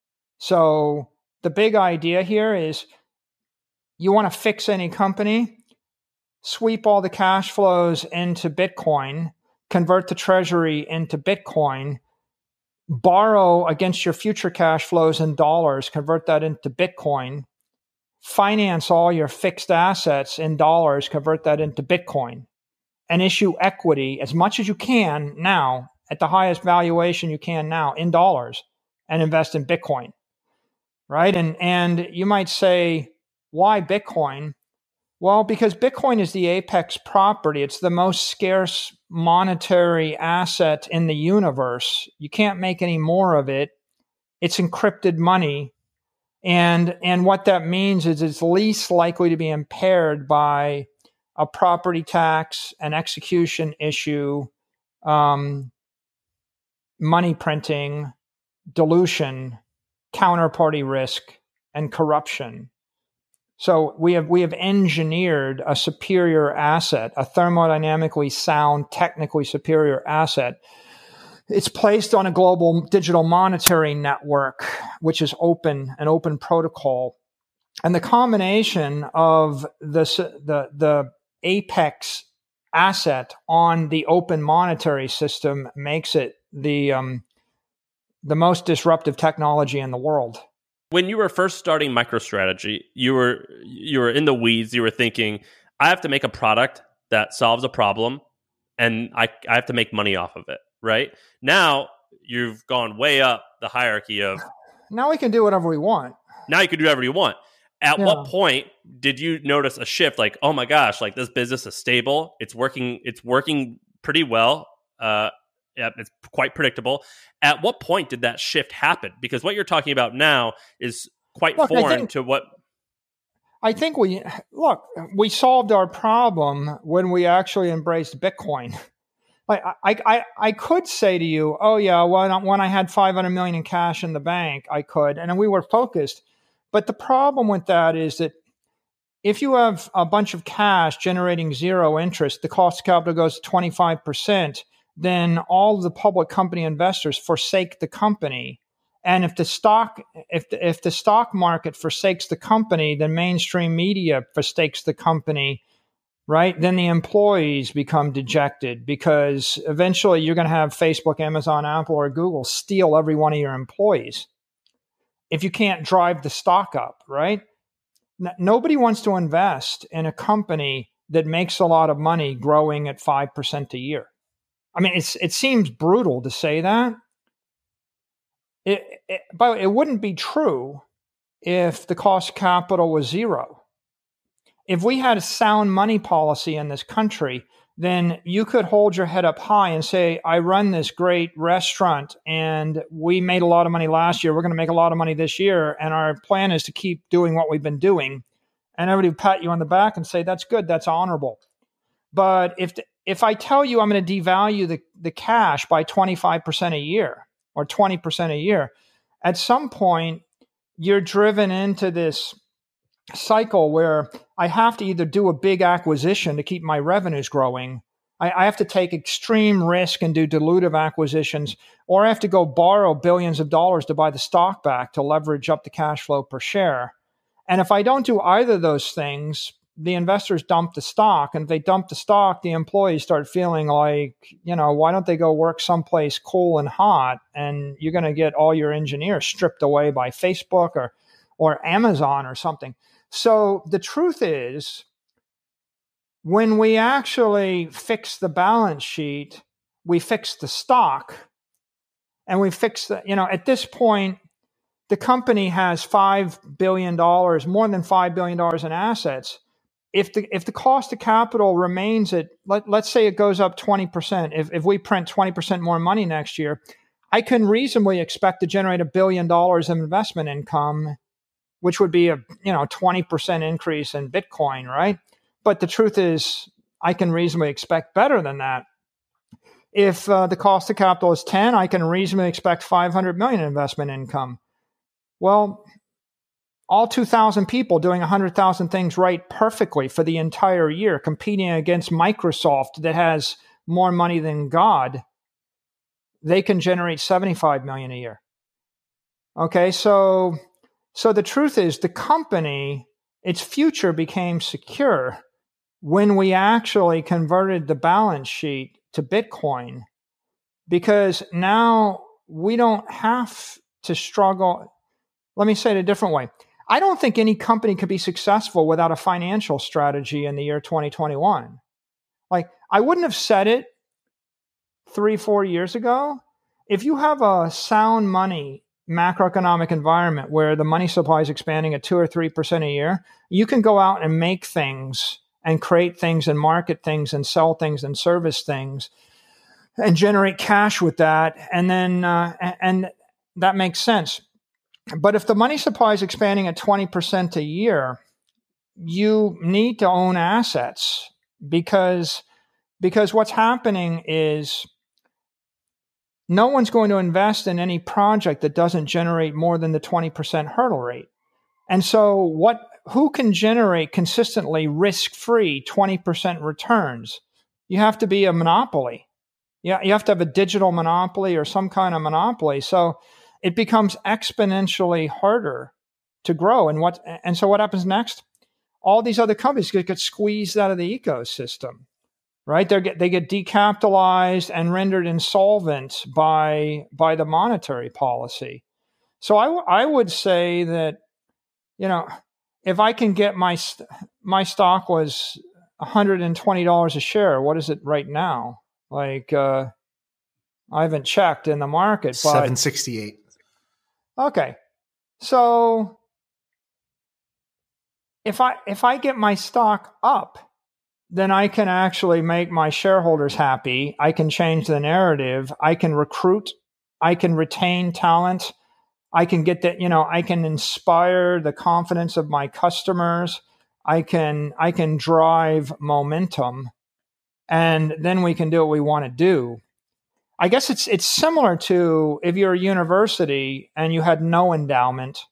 So the big idea here is you want to fix any company, sweep all the cash flows into Bitcoin, convert the treasury into Bitcoin, borrow against your future cash flows in dollars, convert that into Bitcoin, finance all your fixed assets in dollars, convert that into Bitcoin, and issue equity as much as you can now at the highest valuation you can now in dollars and invest in Bitcoin, right? And you might say, why Bitcoin? Well, because Bitcoin is the apex property. It's the most scarce monetary asset in the universe. You can't make any more of it. It's encrypted money. And what that means is it's least likely to be impaired by a property tax, an execution issue, money printing, dilution, counterparty risk, and corruption. So we have engineered a superior asset, a thermodynamically sound, technically superior asset. It's placed on a global digital monetary network, which is open, an open protocol. And the combination of the apex asset on the open monetary system makes it the most disruptive technology in the world. When you were first starting MicroStrategy, you were in the weeds. You were thinking, I have to make a product that solves a problem, and I have to make money off of it, right? Now, you've gone way up the hierarchy of... Now we can do whatever we want. Now you can do whatever you want. At what point did you notice a shift? Like, oh my gosh, like this business is stable. It's working pretty well. It's quite predictable. At what point did that shift happen? Because what you're talking about now is quite foreign to what... I think we solved our problem when we actually embraced Bitcoin. Like I could say to you, oh yeah, when I had $500 million in cash in the bank, I could, and we were focused. But the problem with that is that if you have a bunch of cash generating zero interest, the cost of capital goes to 25%, then all of the public company investors forsake the company. And if the stock market forsakes the company, then mainstream media forsakes the company, right? Then the employees become dejected because eventually you're going to have Facebook, Amazon, Apple, or Google steal every one of your employees if you can't drive the stock up, right? Nobody wants to invest in a company that makes a lot of money growing at 5% a year. I mean, it seems brutal to say that. But it wouldn't be true if the cost of capital was zero. If we had a sound money policy in this country, then you could hold your head up high and say, I run this great restaurant and we made a lot of money last year. We're going to make a lot of money this year. And our plan is to keep doing what we've been doing. And everybody would pat you on the back and say, that's good. That's honorable. But if I tell you I'm going to devalue the cash by 25% a year or 20% a year, at some point you're driven into this cycle where I have to either do a big acquisition to keep my revenues growing. I have to take extreme risk and do dilutive acquisitions, or I have to go borrow billions of dollars to buy the stock back to leverage up the cash flow per share. And if I don't do either of those things, the investors dump the stock. And if they dump the stock, the employees start feeling like, why don't they go work someplace cool and hot? And you're going to get all your engineers stripped away by Facebook or Amazon or something. So the truth is, when we actually fix the balance sheet, we fix the stock, and we fix at this point, the company has $5 billion, more than $5 billion in assets. If the cost of capital remains at, let's say it goes up 20%, if we print 20% more money next year, I can reasonably expect to generate $1 billion of investment income, which would be a 20% increase in Bitcoin, right? But the truth is, I can reasonably expect better than that. If the cost of capital is 10, I can reasonably expect 500 million investment income. Well, all 2,000 people doing 100,000 things right perfectly for the entire year, competing against Microsoft that has more money than God, they can generate 75 million a year. Okay, so the truth is, the company, its future became secure when we actually converted the balance sheet to Bitcoin, because now we don't have to struggle. Let me say it a different way. I don't think any company could be successful without a financial strategy in the year 2021. Like, I wouldn't have said it 3-4 years ago. If you have a sound money macroeconomic environment where the money supply is expanding at 2 or 3% a year, you can go out and make things and create things and market things and sell things and service things and generate cash with that. And then, and that makes sense. But if the money supply is expanding at 20% a year, you need to own assets because what's happening is no one's going to invest in any project that doesn't generate more than the 20% hurdle rate. And so who can generate consistently risk-free 20% returns? You have to be a monopoly. Yeah, you have to have a digital monopoly or some kind of monopoly. So it becomes exponentially harder to grow. And so what happens next? All these other companies get squeezed out of the ecosystem, right? They get decapitalized and rendered insolvent by the monetary policy. So I would say that, if I can get my stock was $120 a share, what is it right now? Like, I haven't checked in the market, but $768. Okay. So if I get my stock up, then I can actually make my shareholders happy. I can change the narrative. I can recruit. I can retain talent. I can get that, I can inspire the confidence of my customers. I can drive momentum, and then we can do what we want to do. I guess it's similar to if you're a university and you had no endowment,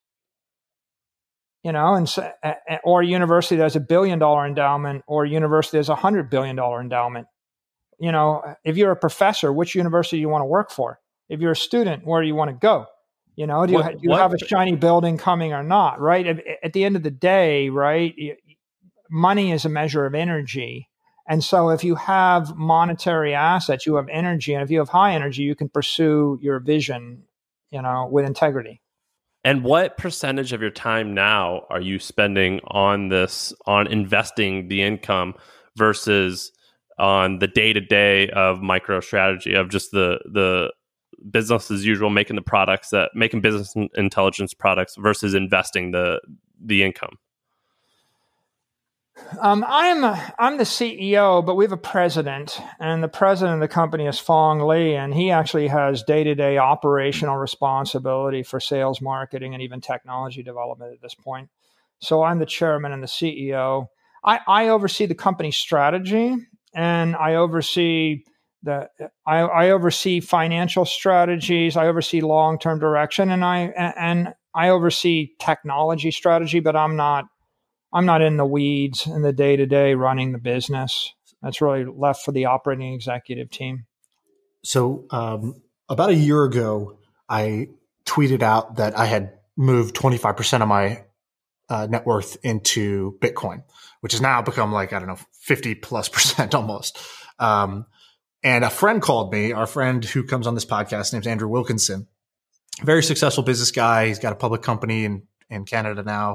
or a university that has $1 billion endowment, or a university that has $100 billion endowment. If you're a professor, which university do you want to work for? If you're a student, where do you want to go? Do you have a shiny building coming or not? Right. At the end of the day, right, money is a measure of energy. And so if you have monetary assets, you have energy. And if you have high energy, you can pursue your vision, with integrity. And what percentage of your time now are you spending on investing the income versus on the day-to-day of MicroStrategy, of just the business as usual, making business intelligence products versus investing the income? I'm the CEO, but we have a president, and the president of the company is Phong Le, and he actually has day-to-day operational responsibility for sales, marketing, and even technology development at this point. So I'm the chairman and the CEO. I oversee the company strategy, and I oversee I oversee financial strategies. I oversee long-term direction, and I oversee technology strategy, but I'm not in the weeds in the day-to-day running the business. That's really left for the operating executive team. So about a year ago, I tweeted out that I had moved 25% of my net worth into Bitcoin, which has now become 50+% almost. And a friend called me, our friend who comes on this podcast, his name's Andrew Wilkinson, very successful business guy. He's got a public company in Canada now,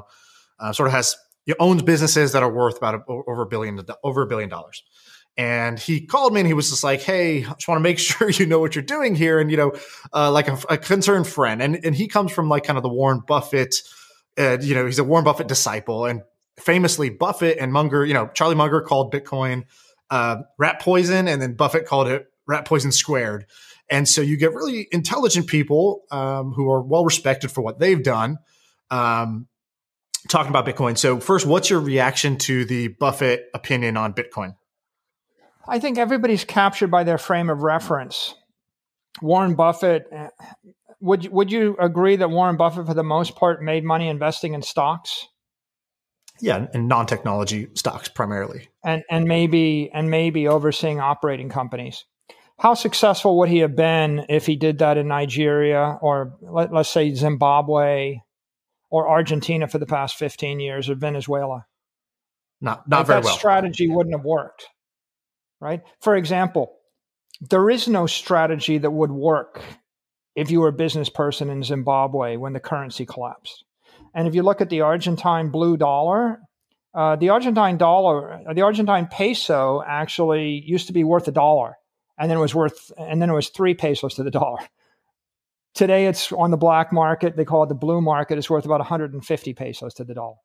he owns businesses that are worth about over $1 billion. And he called me and he was just like, "Hey, I just want to make sure you know what you're doing here." And, like a concerned friend. And he comes from kind of the Warren Buffett, he's a Warren Buffett disciple. And famously Buffett and Munger, Charlie Munger called Bitcoin rat poison. And then Buffett called it rat poison squared. And so you get really intelligent people who are well respected for what they've done, talking about Bitcoin. So first, what's your reaction to the Buffett opinion on Bitcoin? I think everybody's captured by their frame of reference. Warren Buffett, would you agree that Warren Buffett, for the most part, made money investing in stocks? Yeah, and non-technology stocks primarily. And maybe overseeing operating companies. How successful would he have been if he did that in Nigeria, or let's say Zimbabwe, or Argentina for the past 15 years, or Venezuela? Not very well. That strategy wouldn't have worked, right? For example, there is no strategy that would work if you were a business person in Zimbabwe when the currency collapsed. And if you look at the Argentine blue dollar, the Argentine peso actually used to be worth $1, and then it was 3 pesos to the dollar. Today, it's on the black market. They call it the blue market. It's worth about 150 pesos to the dollar.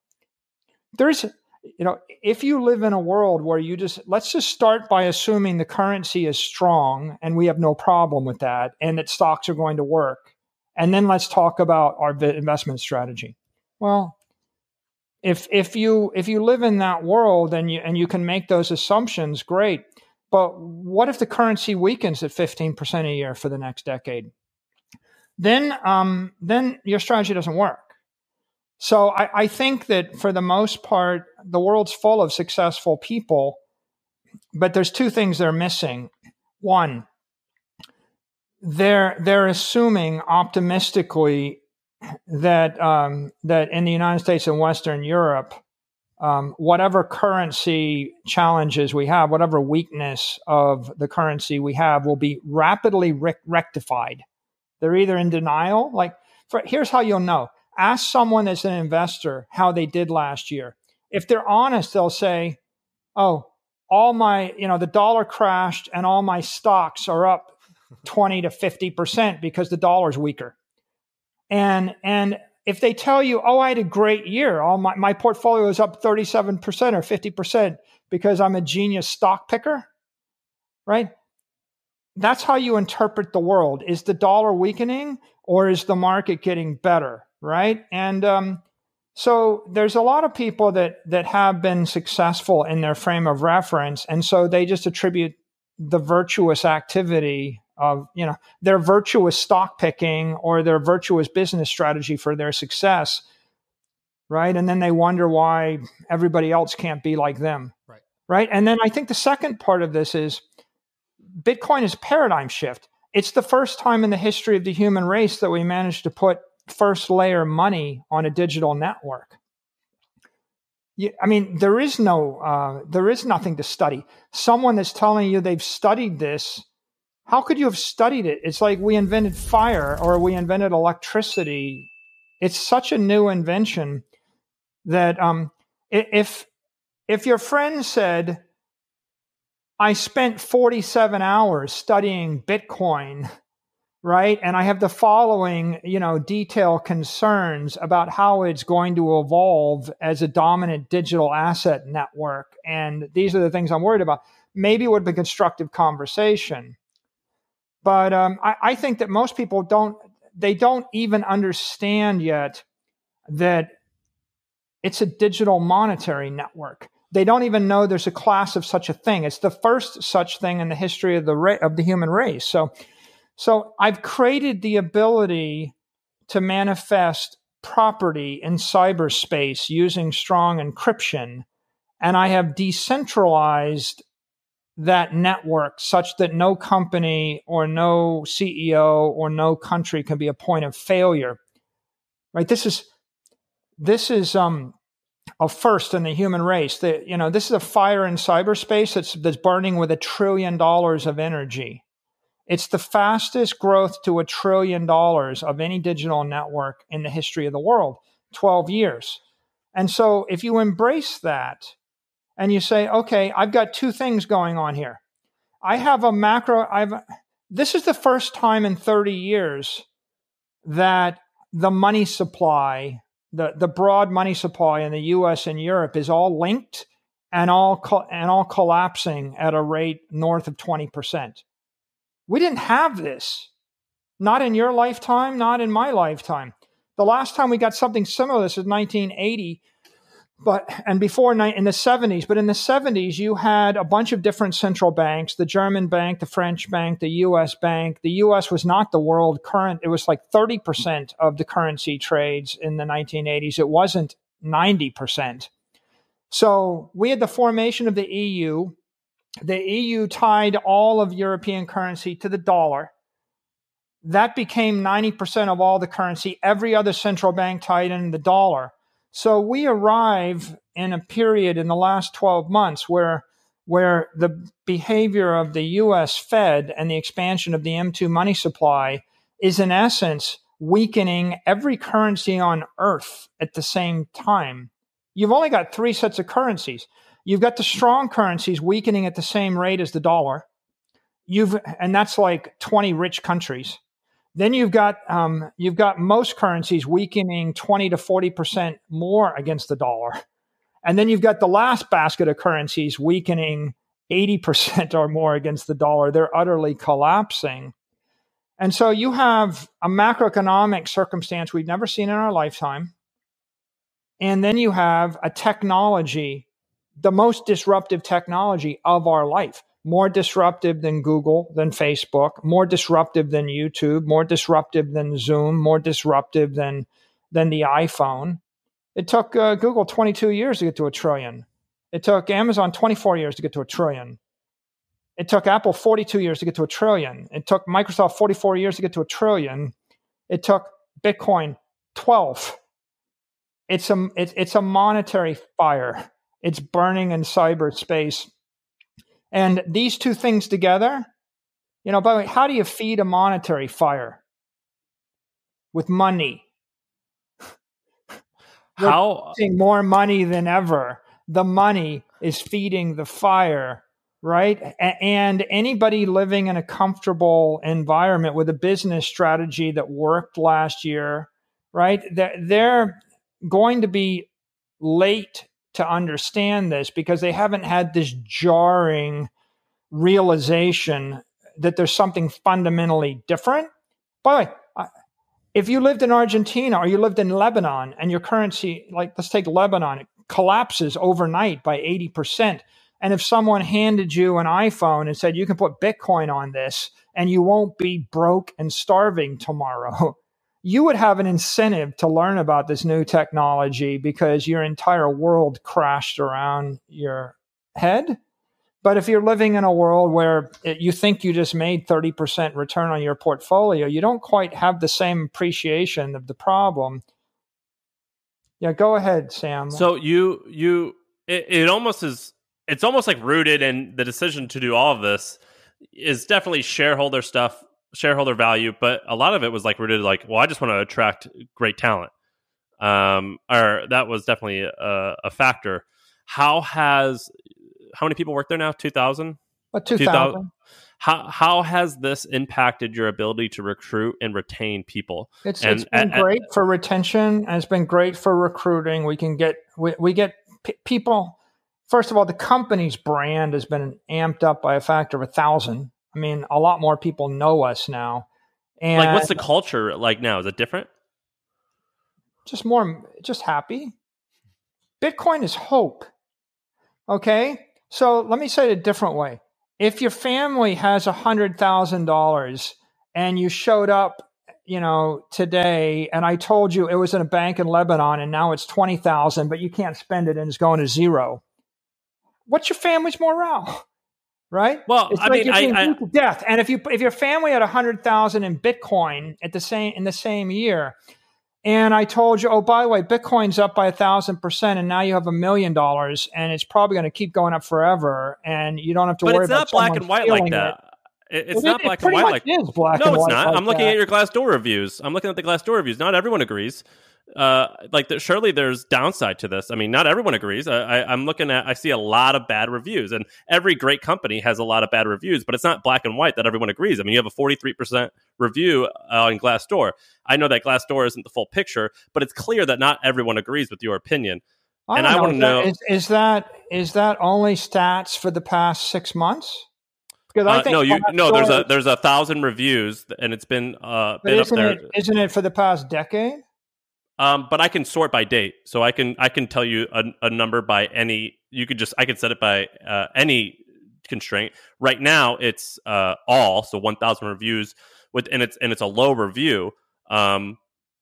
If you live in a world where let's just start by assuming the currency is strong and we have no problem with that, and that stocks are going to work. And then let's talk about our investment strategy. Well, if you live in that world and you can make those assumptions, great. But what if the currency weakens at 15% a year for the next decade? Then your strategy doesn't work. So I think that for the most part, the world's full of successful people, but there's 2 things they're missing. One, they're assuming optimistically that in the United States and Western Europe, whatever currency challenges we have, whatever weakness of the currency we have, will be rapidly rectified. They're either in denial, here's how you'll know. Ask someone that's an investor how they did last year. If they're honest, they'll say, oh, all my, the dollar crashed and all my stocks are up 20 to 50% because the dollar's weaker. And if they tell you, oh, I had a great year, all my portfolio is up 37% or 50% because I'm a genius stock picker, right? That's how you interpret the world. Is the dollar weakening or is the market getting better, right? And so there's a lot of people that have been successful in their frame of reference, and so they just attribute the virtuous activity of, their virtuous stock picking or their virtuous business strategy for their success, right? And then they wonder why everybody else can't be like them, right? And then I think the second part of this is Bitcoin is a paradigm shift. It's the first time in the history of the human race that we managed to put first layer money on a digital network. There is nothing to study. Someone that's telling you they've studied this, how could you have studied it? It's like we invented fire or we invented electricity. It's such a new invention that if your friend said, I spent 47 hours studying Bitcoin, right? And I have the following, detailed concerns about how it's going to evolve as a dominant digital asset network. And these are the things I'm worried about. Maybe it would be a constructive conversation. But I think that most people don't even understand yet that it's a digital monetary network. They don't even know there's a class of such a thing. It's the first such thing in the history of the human race. So I've created the ability to manifest property in cyberspace using strong encryption, and I have decentralized that network such that no company or no CEO or no country can be a point of failure. Right? This is a first in the human race. This is a fire in cyberspace that's burning with $1 trillion of energy. It's the fastest growth to $1 trillion of any digital network in the history of the world, 12 years. And so if you embrace that and you say, okay, I've got two things going on here. I have a macro, this is the first time in 30 years that the money supply, the broad money supply in the US and Europe is all linked and all collapsing at a rate north of 20%. We didn't have this. Not in your lifetime, not in my lifetime. The last time we got something similar to this was 1980, and before in the 70s. But in the 70s, you had a bunch of different central banks, the German bank, the French bank, the US bank. The US was not the world current. It was like 30% of the currency trades in the 1980s. It wasn't 90%. So we had the formation of the EU. The EU tied all of European currency to the dollar. That became 90% of all the currency. Every other central bank tied in the dollar. So we arrive in a period in the last 12 months where the behavior of the US Fed and the expansion of the M2 money supply is in essence weakening every currency on earth at the same time. You've only got three sets of currencies. You've got the strong currencies weakening at the same rate as the dollar. And that's like 20 rich countries. Then you've got most currencies weakening 20 to 40% more against the dollar. And then you've got the last basket of currencies weakening 80% or more against the dollar. They're utterly collapsing. And so you have a macroeconomic circumstance we've never seen in our lifetime. And then you have a technology, the most disruptive technology of our life, more disruptive than Google, than Facebook, more disruptive than YouTube, more disruptive than Zoom, more disruptive than the iPhone. It took Google 22 years to get to $1 trillion. It took Amazon 24 years to get to $1 trillion. It took Apple 42 years to get to $1 trillion. It took Microsoft 44 years to get to $1 trillion. It took Bitcoin 12. It's a monetary fire. It's burning in cyberspace. And these two things together, by the way, how do you feed a monetary fire? With money. How? More money than ever. The money is feeding the fire, right? And anybody living in a comfortable environment with a business strategy that worked last year, right? They're going to be late to understand this because they haven't had this jarring realization that there's something fundamentally different. By the way, if you lived in Argentina or you lived in Lebanon and your currency, like let's take Lebanon, it collapses overnight by 80%. And if someone handed you an iPhone and said, you can put Bitcoin on this and you won't be broke and starving tomorrow, you would have an incentive to learn about this new technology because your entire world crashed around your head. But if you're living in a world where you think you just made 30% return on your portfolio, you don't quite have the same appreciation of the problem. Yeah, go ahead, Sam. So it almost is, it's almost like rooted in the decision to do all of this is definitely shareholder stuff, shareholder value, but a lot of it was like rooted like, well, I just want to attract great talent. Or that was definitely a factor. How many people work there now? 2,000? 2,000. How has this impacted your ability to recruit and retain people? It's been great for retention, and it's been great for recruiting. We get people. First of all, the company's brand has been amped up by a factor of 1,000. I mean, a lot more people know us now. And like, what's the culture like now? Is it different? Just happy. Bitcoin is hope. Okay? So let me say it a different way. If your family has $100,000 and you showed up, today, and I told you it was in a bank in Lebanon and now it's 20,000, but you can't spend it and it's going to zero. What's your family's morale? Right? Well, it's like you're being beat to death. And if your family had 100,000 in Bitcoin in the same year, and I told you, oh, by the way, Bitcoin's up by 1,000%, and now you have $1 million, and it's probably going to keep going up forever, and you don't have to worry about someone stealing it. But it's not black and white like that. It's not black and white like that. It is black and white. No, it's not. Like I'm looking at your Glassdoor reviews. Not everyone agrees. Surely there's downside to this. I mean, not everyone agrees. I see a lot of bad reviews, and every great company has a lot of bad reviews, but it's not black and white that everyone agrees. I mean, you have a 43% review on Glassdoor. I know that Glassdoor isn't the full picture, but it's clear that not everyone agrees with your opinion. I want to know, is that only stats for the past 6 months? Because I think there's 1,000 reviews, and it's been up there. Isn't it for the past decade? But I can sort by date, so I can tell you a number by any. I could set it by any constraint. Right now, it's all, so 1,000 reviews and it's a low review. So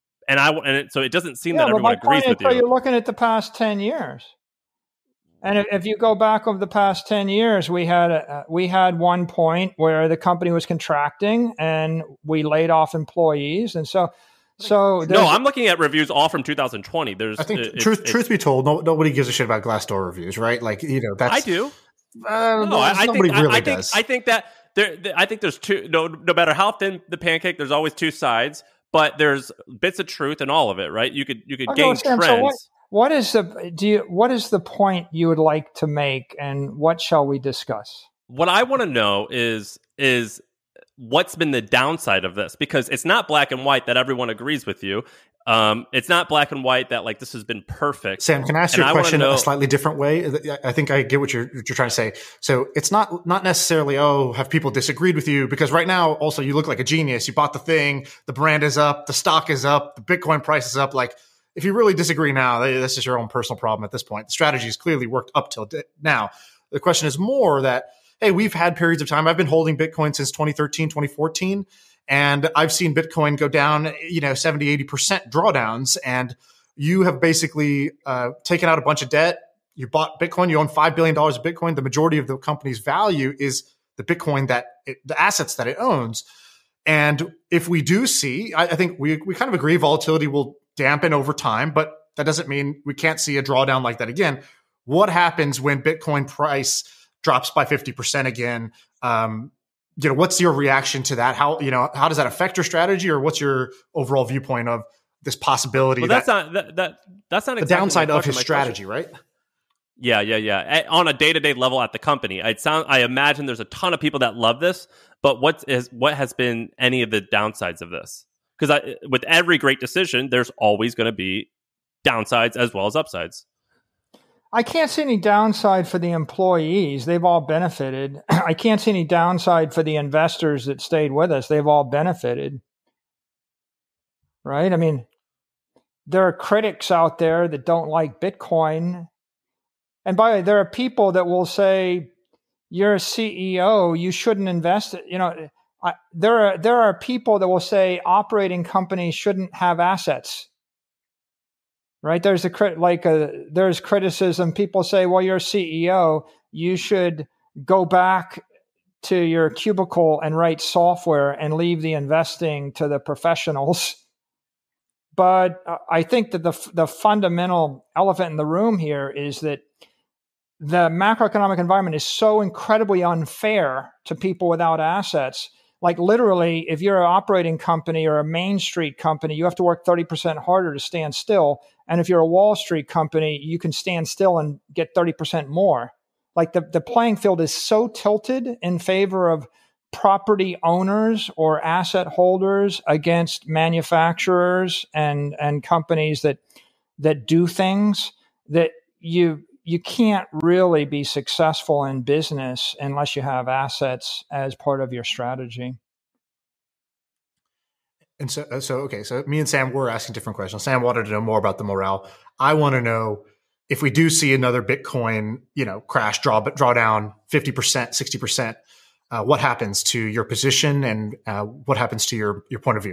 it doesn't seem that everyone agrees with you. So you're looking at the past 10 years. And if you go back over the past 10 years, we had one point where the company was contracting and we laid off employees. And so no, I'm looking at reviews all from 2020. I think truth be told, nobody gives a shit about Glassdoor reviews, right? Like, that's I do. Nobody really does. I think that there's two. No matter how thin the pancake, there's always two sides. But there's bits of truth in all of it, right? You could gain trends. So what is the point you would like to make, and what shall we discuss? What I want to know is what's been the downside of this, because it's not black and white that everyone agrees with you. It's not black and white that like this has been perfect. Sam, can I ask you a question a slightly different way? I think I get what you're trying to say. So it's not necessarily, have people disagreed with you? Because right now, also, you look like a genius. You bought the thing, the brand is up, the stock is up, the Bitcoin price is up. Like, if you really disagree now, this is your own personal problem at this point. The strategy has clearly worked up till now. The question is more that, hey, we've had periods of time. I've been holding Bitcoin since 2013, 2014. And I've seen Bitcoin go down, 70, 80% drawdowns. And you have basically taken out a bunch of debt. You bought Bitcoin. You own $5 billion of Bitcoin. The majority of the company's value is the Bitcoin the assets that it owns. And if we do see, I think we kind of agree volatility will dampen over time, but that doesn't mean we can't see a drawdown like that again. What happens when Bitcoin price drops by 50% again? What's your reaction to that? How does that affect your strategy, or what's your overall viewpoint of this possibility? Well, that's not exactly the downside of his strategy, right? Yeah. On a day-to-day level at the company, I imagine there's a ton of people that love this, but what has been any of the downsides of this? Because with every great decision, there's always going to be downsides as well as upsides. I can't see any downside for the employees. They've all benefited. I can't see any downside for the investors that stayed with us. They've all benefited. Right? I mean, there are critics out there that don't like Bitcoin. And by the way, there are people that will say, you're a CEO, you shouldn't invest. There are people that will say operating companies shouldn't have assets. Right? There's there's criticism. People say, well, you're a CEO, you should go back to your cubicle and write software and leave the investing to the professionals. But I think that the fundamental elephant in the room here is that the macroeconomic environment is so incredibly unfair to people without assets. Like literally, if you're an operating company or a Main Street company, you have to work 30% harder to stand still. And if you're a Wall Street company, you can stand still and get 30% more. Like the playing field is so tilted in favor of property owners or asset holders against manufacturers and companies that do things that you can't really be successful in business unless you have assets as part of your strategy. And so me and Sam were asking different questions. Sam wanted to know more about the morale. I want to know if we do see another Bitcoin, crash, draw down 50%, 60%, what happens to your position and what happens to your point of view?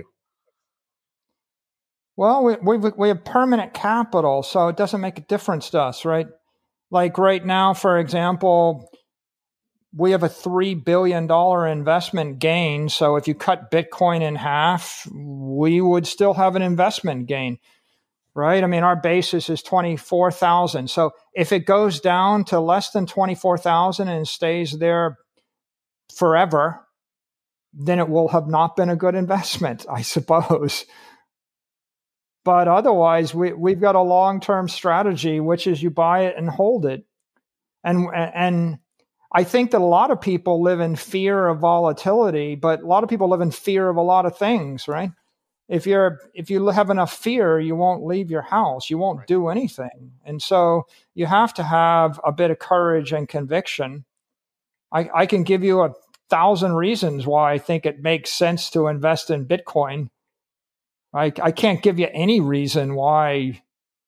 Well, we have permanent capital, so it doesn't make a difference to us, right? Like right now, for example, we have a $3 billion investment gain. So if you cut Bitcoin in half, we would still have an investment gain, right? I mean, our basis is 24,000. So if it goes down to less than 24,000 and stays there forever, then it will have not been a good investment, I suppose. But otherwise, we've got a long-term strategy, which is you buy it and hold it. And I think that a lot of people live in fear of volatility, but a lot of people live in fear of a lot of things, right? If you have enough fear, you won't leave your house. You won't do anything. And so you have to have a bit of courage and conviction. I can give you 1,000 reasons why I think it makes sense to invest in Bitcoin. I can't give you any reason why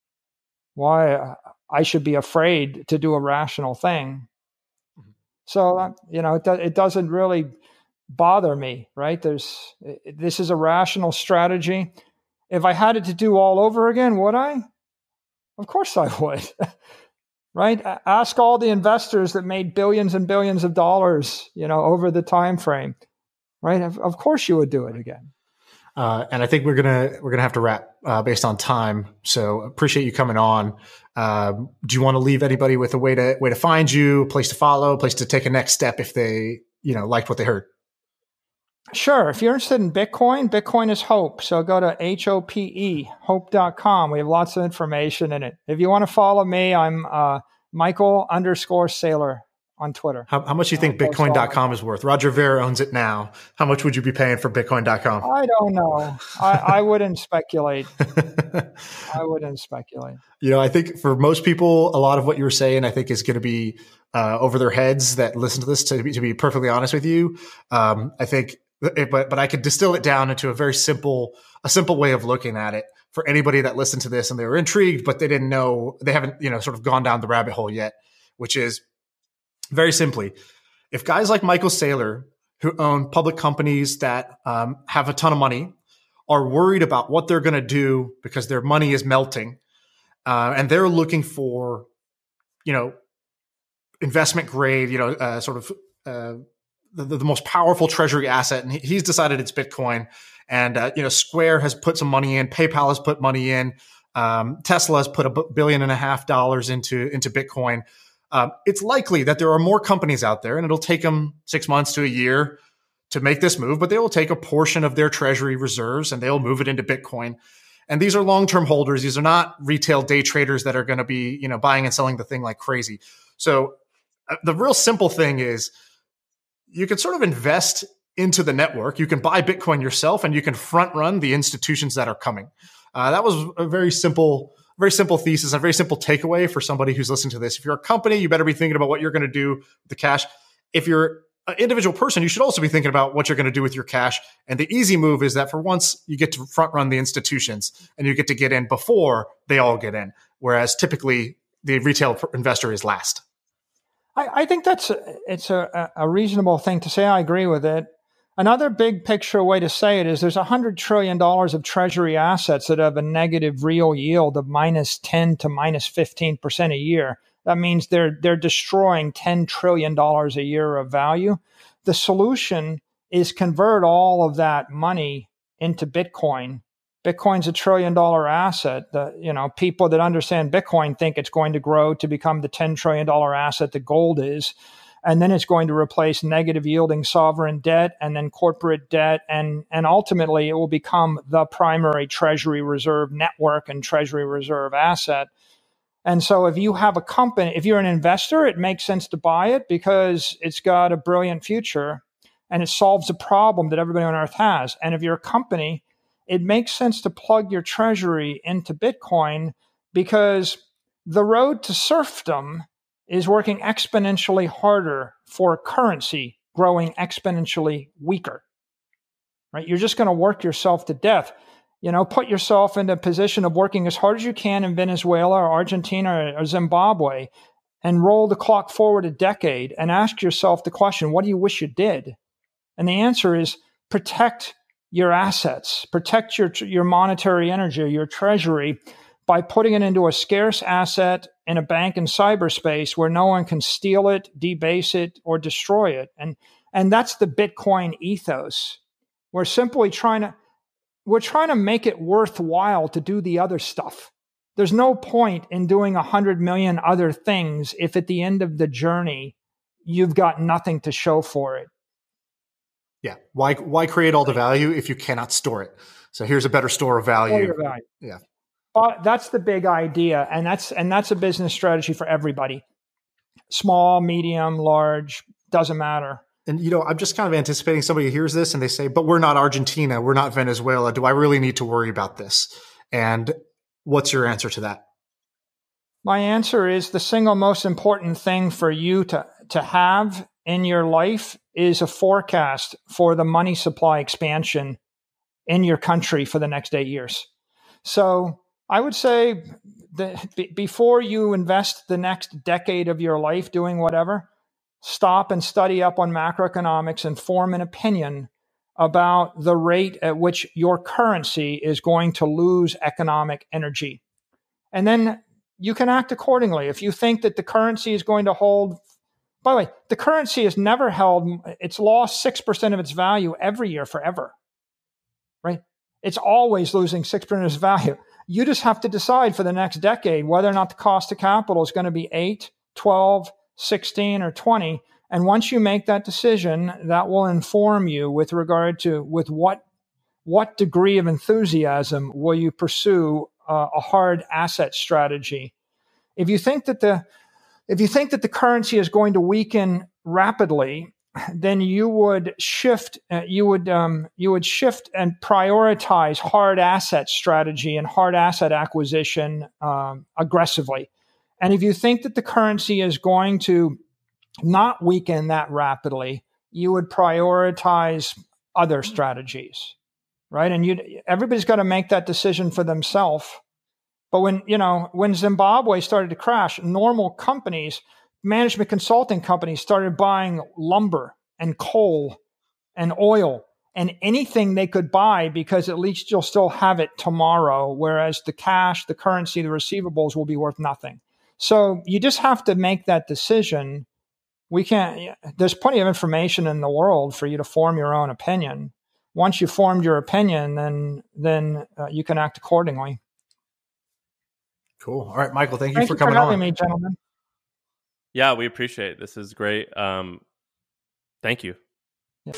I should be afraid to do a rational thing. So, it doesn't really bother me, right? This is a rational strategy. If I had it to do all over again, would I? Of course I would, right? Ask all the investors that made billions and billions of dollars, over the time frame, right? Of course you would do it again. And I think we're gonna have to wrap based on time. So appreciate you coming on. Do you want to leave anybody with a way to find you, a place to follow, a place to take a next step if they liked what they heard? Sure. If you're interested in Bitcoin is Hope. So go to hope.com. We have lots of information in it. If you want to follow me, I'm Michael_Saylor on Twitter. How much do you think Bitcoin.com is worth? Roger Ver owns it now. How much would you be paying for Bitcoin.com? I don't know. I wouldn't speculate. I think for most people, a lot of what you were saying, I think is going to be over their heads that listen to this, to be perfectly honest with you. I think, but I could distill it down into a simple way of looking at it for anybody that listened to this and they were intrigued, but they didn't know, they haven't, sort of gone down the rabbit hole yet, which is, very simply, if guys like Michael Saylor, who own public companies that have a ton of money, are worried about what they're going to do because their money is melting, and they're looking for, investment grade, the the most powerful treasury asset, and he's decided it's Bitcoin. And Square has put some money in, PayPal has put money in, Tesla has put $1.5 billion into Bitcoin. It's likely that there are more companies out there, and it'll take them 6 months to a year to make this move, but they will take a portion of their treasury reserves and they'll move it into Bitcoin. And these are long-term holders. These are not retail day traders that are going to be, buying and selling the thing like crazy. So the real simple thing is you can sort of invest into the network. You can buy Bitcoin yourself and you can front run the institutions that are coming. That was a very simple thesis, a very simple takeaway for somebody who's listening to this. If you're a company, you better be thinking about what you're going to do with the cash. If you're an individual person, you should also be thinking about what you're going to do with your cash. And the easy move is that for once you get to front run the institutions and you get to get in before they all get in. Whereas typically the retail investor is last. I think it's a reasonable thing to say. I agree with it. Another big picture way to say it is there's $100 trillion of treasury assets that have a negative real yield of -10 to -15% a year. That means they're destroying $10 trillion a year of value. The solution is convert all of that money into Bitcoin. Bitcoin's $1 trillion asset. People that understand Bitcoin think it's going to grow to become the $10 trillion asset that gold is. And then it's going to replace negative yielding sovereign debt and then corporate debt. And ultimately it will become the primary treasury reserve network and treasury reserve asset. And so if you have a company, if you're an investor, it makes sense to buy it because it's got a brilliant future and it solves a problem that everybody on earth has. And if you're a company, it makes sense to plug your treasury into Bitcoin because the road to serfdom is working exponentially harder for a currency growing exponentially weaker, right? You're just going to work yourself to death. Put yourself in a position of working as hard as you can in Venezuela or Argentina or Zimbabwe and roll the clock forward a decade and ask yourself the question, what do you wish you did? And the answer is protect your assets, protect your monetary energy, your treasury by putting it into a scarce asset in a bank in cyberspace where no one can steal it, debase it, or destroy it. And that's the Bitcoin ethos. We're simply trying to make it worthwhile to do the other stuff. There's no point in doing 100 million other things if at the end of the journey, you've got nothing to show for it. Yeah. Why create all the value if you cannot store it? So here's a better store of value. Yeah. That's the big idea. And that's a business strategy for everybody. Small, medium, large, doesn't matter. And, I'm just kind of anticipating somebody hears this and they say, but we're not Argentina. We're not Venezuela. Do I really need to worry about this? And what's your answer to that? My answer is the single most important thing for you to have in your life is a forecast for the money supply expansion in your country for the next 8 years. So I would say that before you invest the next decade of your life doing whatever, stop and study up on macroeconomics and form an opinion about the rate at which your currency is going to lose economic energy. And then you can act accordingly. If you think that the currency is going to hold, by the way, the currency has never held, it's lost 6% of its value every year forever, right? It's always losing 6% of its value. You just have to decide for the next decade whether or not the cost of capital is going to be 8, 12, 16, or 20. And once you make that decision, that will inform you with regard to what degree of enthusiasm will you pursue a hard asset strategy. If you think that the currency is going to weaken rapidly, then you would shift and prioritize hard asset strategy and hard asset acquisition aggressively. And if you think that the currency is going to not weaken that rapidly, you would prioritize other strategies, right? And everybody's got to make that decision for themselves. But when Zimbabwe started to crash, normal companies, management consulting companies started buying lumber and coal and oil and anything they could buy because at least you'll still have it tomorrow, whereas the cash, the currency, the receivables will be worth nothing. So you just have to make that decision we can't. There's plenty of information in the world for you to form your own opinion. Once you formed your opinion, then you can act accordingly. Cool. All right, Michael, thank you for coming having me, gentlemen. Yeah, we appreciate it. This is great. Thank you. Yeah.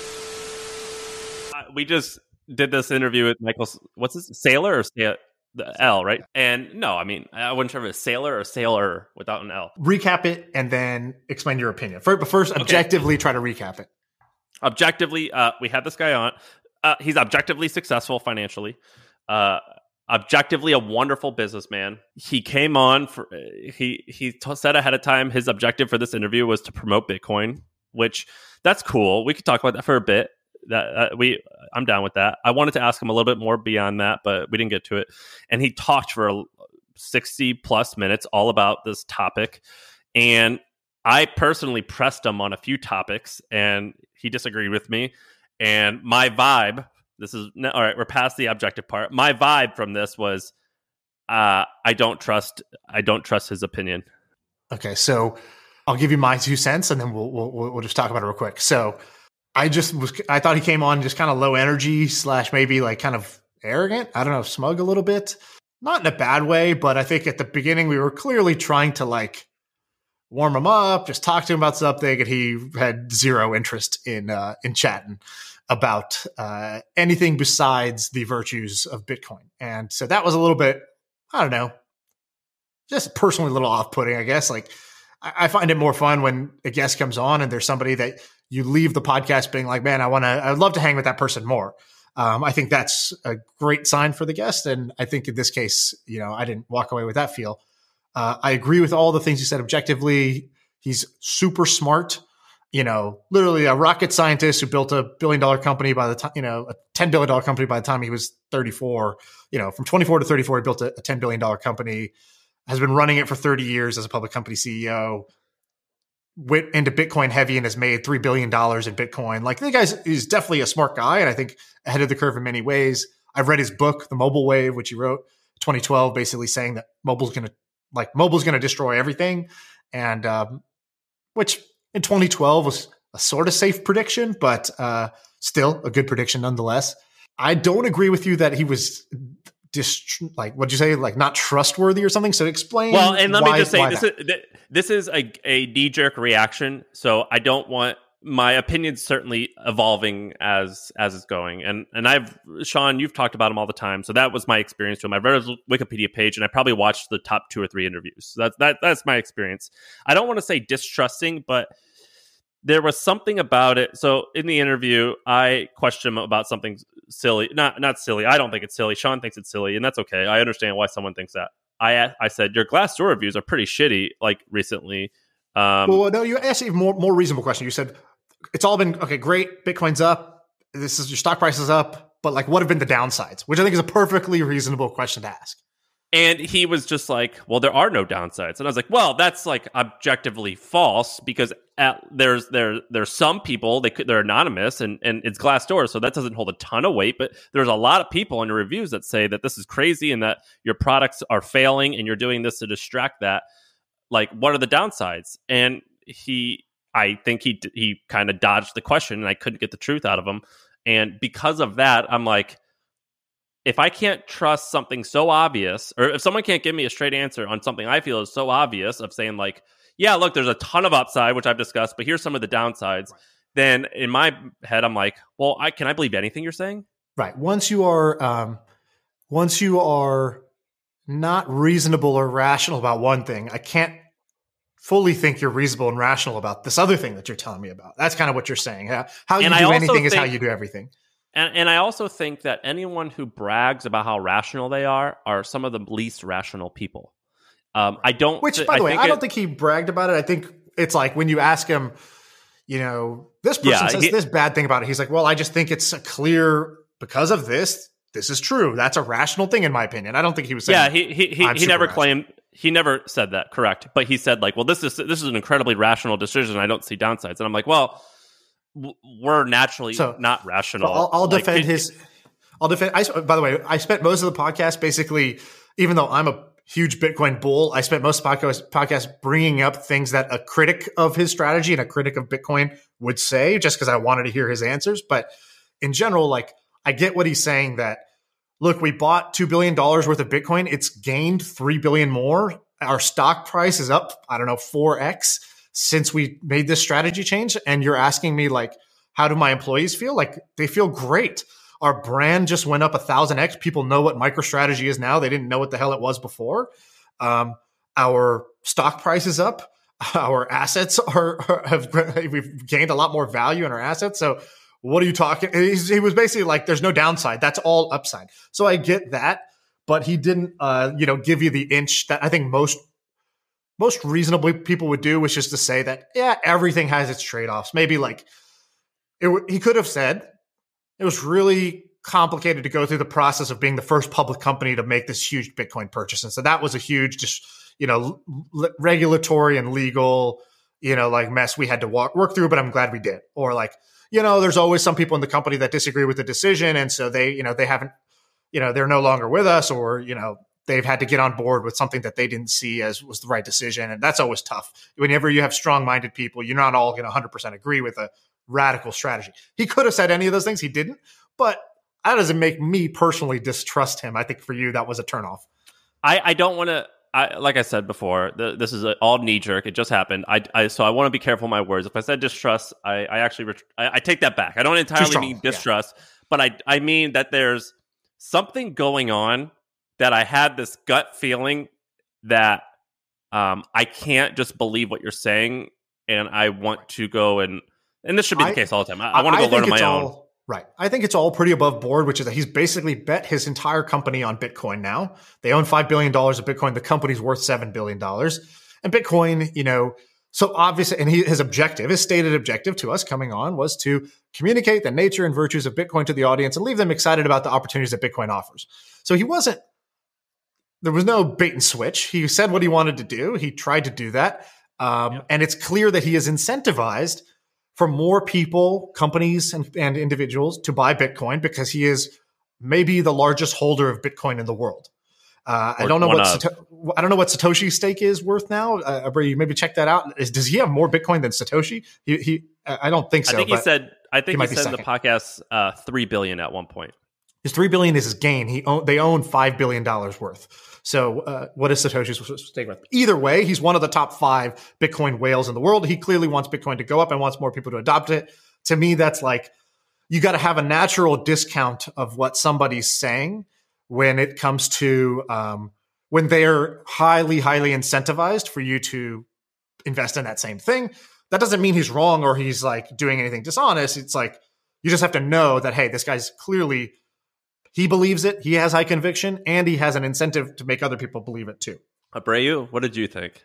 We just did this interview with Michael. What's his Saylor or the L, right? And no, I mean, I wasn't sure if it's Saylor or Sailor without an L. Recap it and then explain your opinion. First, objectively try to recap it. Objectively, we had this guy on. He's objectively successful financially. Objectively a wonderful businessman. He came on for said ahead of time his objective for this interview was to promote Bitcoin, which that's cool. We could talk about that for a bit. I'm down with that. I wanted to ask him a little bit more beyond that, but we didn't get to it. And he talked for 60 plus minutes all about this topic. And I personally pressed him on a few topics and he disagreed with me. And my vibe, all right, we're past the objective part. My vibe from this was, I don't trust his opinion. Okay. So I'll give you my 2 cents and then we'll just talk about it real quick. So I thought he came on just kind of low energy / maybe like kind of arrogant. I don't know, smug a little bit, not in a bad way, but I think at the beginning we were clearly trying to like warm him up, just talk to him about something. And he had zero interest in chatting about anything besides the virtues of Bitcoin. And so that was a little bit, I don't know, just personally a little off-putting, I guess. Like I find it more fun when a guest comes on and there's somebody that you leave the podcast being like, man, I'd love to hang with that person more. I think that's a great sign for the guest. And I think in this case, I didn't walk away with that feel. I agree with all the things you said objectively. He's super smart, literally a rocket scientist who built a $1 billion company by the time, a $10 billion company by the time he was 34, from 24 to 34, he built a $10 billion company, has been running it for 30 years as a public company CEO, went into Bitcoin heavy and has made $3 billion in Bitcoin. Like the guy is definitely a smart guy. And I think ahead of the curve in many ways. I've read his book, The Mobile Wave, which he wrote 2012, basically saying that mobile's going to destroy everything. And, which in 2012 was a sort of safe prediction, but, still a good prediction nonetheless. I don't agree with you that he was what'd you say? Like not trustworthy or something. So explain. Well, and let me just say this is a knee-jerk reaction. So I don't want my opinion's certainly evolving as it's going. And Sean, you've talked about him all the time. So that was my experience with him. I read his Wikipedia page and I probably watched the top 2 or 3 interviews. So that's my experience. I don't want to say distrusting, but there was something about it. So in the interview, I questioned him about something silly. Not silly. I don't think it's silly. Sean thinks it's silly, and that's okay. I understand why someone thinks that. I said, your Glassdoor reviews are pretty shitty, like recently. Well, no, you asked a more reasonable question. You said, it's all been, okay, great. Bitcoin's up. Your stock price is up. But like, what have been the downsides? Which I think is a perfectly reasonable question to ask. And he was just like, well, there are no downsides. And I was like, well, that's like objectively false because there's some people, they're anonymous and it's Glassdoor. So that doesn't hold a ton of weight. But there's a lot of people in the reviews that say that this is crazy and that your products are failing and you're doing this to distract that. Like, what are the downsides? And I think he kind of dodged the question and I couldn't get the truth out of him. And because of that, I'm like, if I can't trust something so obvious, or if someone can't give me a straight answer on something I feel is so obvious of saying like, yeah, look, there's a ton of upside, which I've discussed, but here's some of the downsides. Then in my head, I'm like, well, can I believe anything you're saying? Right. Once you are not reasonable or rational about one thing, I can't fully think you're reasonable and rational about this other thing that you're telling me about. That's kind of what you're saying. How you do anything is how you do everything. And I also think that anyone who brags about how rational they are some of the least rational people. I don't. Which, by the way, I don't think he bragged about it. I think it's like when you ask him, this person says this bad thing about it. He's like, well, I just think it's clear because of this. This is true. That's a rational thing, in my opinion. I don't think he was saying. Yeah, he never claimed. He never said that. Correct, but he said like, well, this is an incredibly rational decision. I don't see downsides, and I'm like, well. We're naturally not rational. So I'll defend his. By the way, I spent most of the podcast basically, even though I'm a huge Bitcoin bull. I spent most podcasts bringing up things that a critic of his strategy and a critic of Bitcoin would say, just because I wanted to hear his answers. But in general, like, I get what he's saying that, look, we bought $2 billion worth of Bitcoin. It's gained 3 billion more. Our stock price is up, 4x since we made this strategy change. And you're asking me, like, how do my employees feel? Like, they feel great. Our brand just went up 1,000x. People know what MicroStrategy is now. They didn't know what the hell it was before. Our stock price is up. Our assets we've gained a lot more value in our assets. So what are you talking? He was basically like, there's no downside. That's all upside. So I get that, but he didn't, give you the inch that I think most reasonable people would do, which is to say that, yeah, everything has its trade-offs. Maybe like he could have said it was really complicated to go through the process of being the first public company to make this huge Bitcoin purchase. And so that was a huge, regulatory and legal, mess we had to work through, but I'm glad we did. Or like, there's always some people in the company that disagree with the decision. And so they haven't, they're no longer with us, or, they've had to get on board with something that they didn't see as was the right decision. And that's always tough. Whenever you have strong-minded people, you're not all going to 100% agree with a radical strategy. He could have said any of those things. He didn't, but that doesn't make me personally distrust him. I think for you, that was a turnoff. I don't want to, like I said before, this is all knee jerk. It just happened. So I want to be careful with my words. If I said distrust, I actually take that back. I don't entirely mean distrust, but I mean that there's something going on that I had this gut feeling that I can't just believe what you're saying, and I want to go and this should be the case all the time. I want to go learn on my own. Right. I think it's all pretty above board, which is that he's basically bet his entire company on Bitcoin now. They own $5 billion of Bitcoin. The company's worth $7 billion. And Bitcoin, so obviously, and his stated objective to us coming on was to communicate the nature and virtues of Bitcoin to the audience and leave them excited about the opportunities that Bitcoin offers. So there was no bait and switch. He said what he wanted to do. He tried to do that. And it's clear that he is incentivized for more people, companies, and individuals to buy Bitcoin because he is maybe the largest holder of Bitcoin in the world. I don't know what Satoshi's stake is worth now. Brady, maybe check that out. Does he have more Bitcoin than Satoshi? I don't think so. I think he said in the podcast $3 billion at one point. His $3 billion is his gain. They own $5 billion worth. So what is Satoshi's stake worth? Either way, he's one of the top 5 Bitcoin whales in the world. He clearly wants Bitcoin to go up and wants more people to adopt it. To me, that's like, you got to have a natural discount of what somebody's saying when it comes to when they're highly, highly incentivized for you to invest in that same thing. That doesn't mean he's wrong or he's like doing anything dishonest. It's like, you just have to know that, hey, this guy's clearly, he believes it, he has high conviction, and he has an incentive to make other people believe it too. Abreu, what did you think?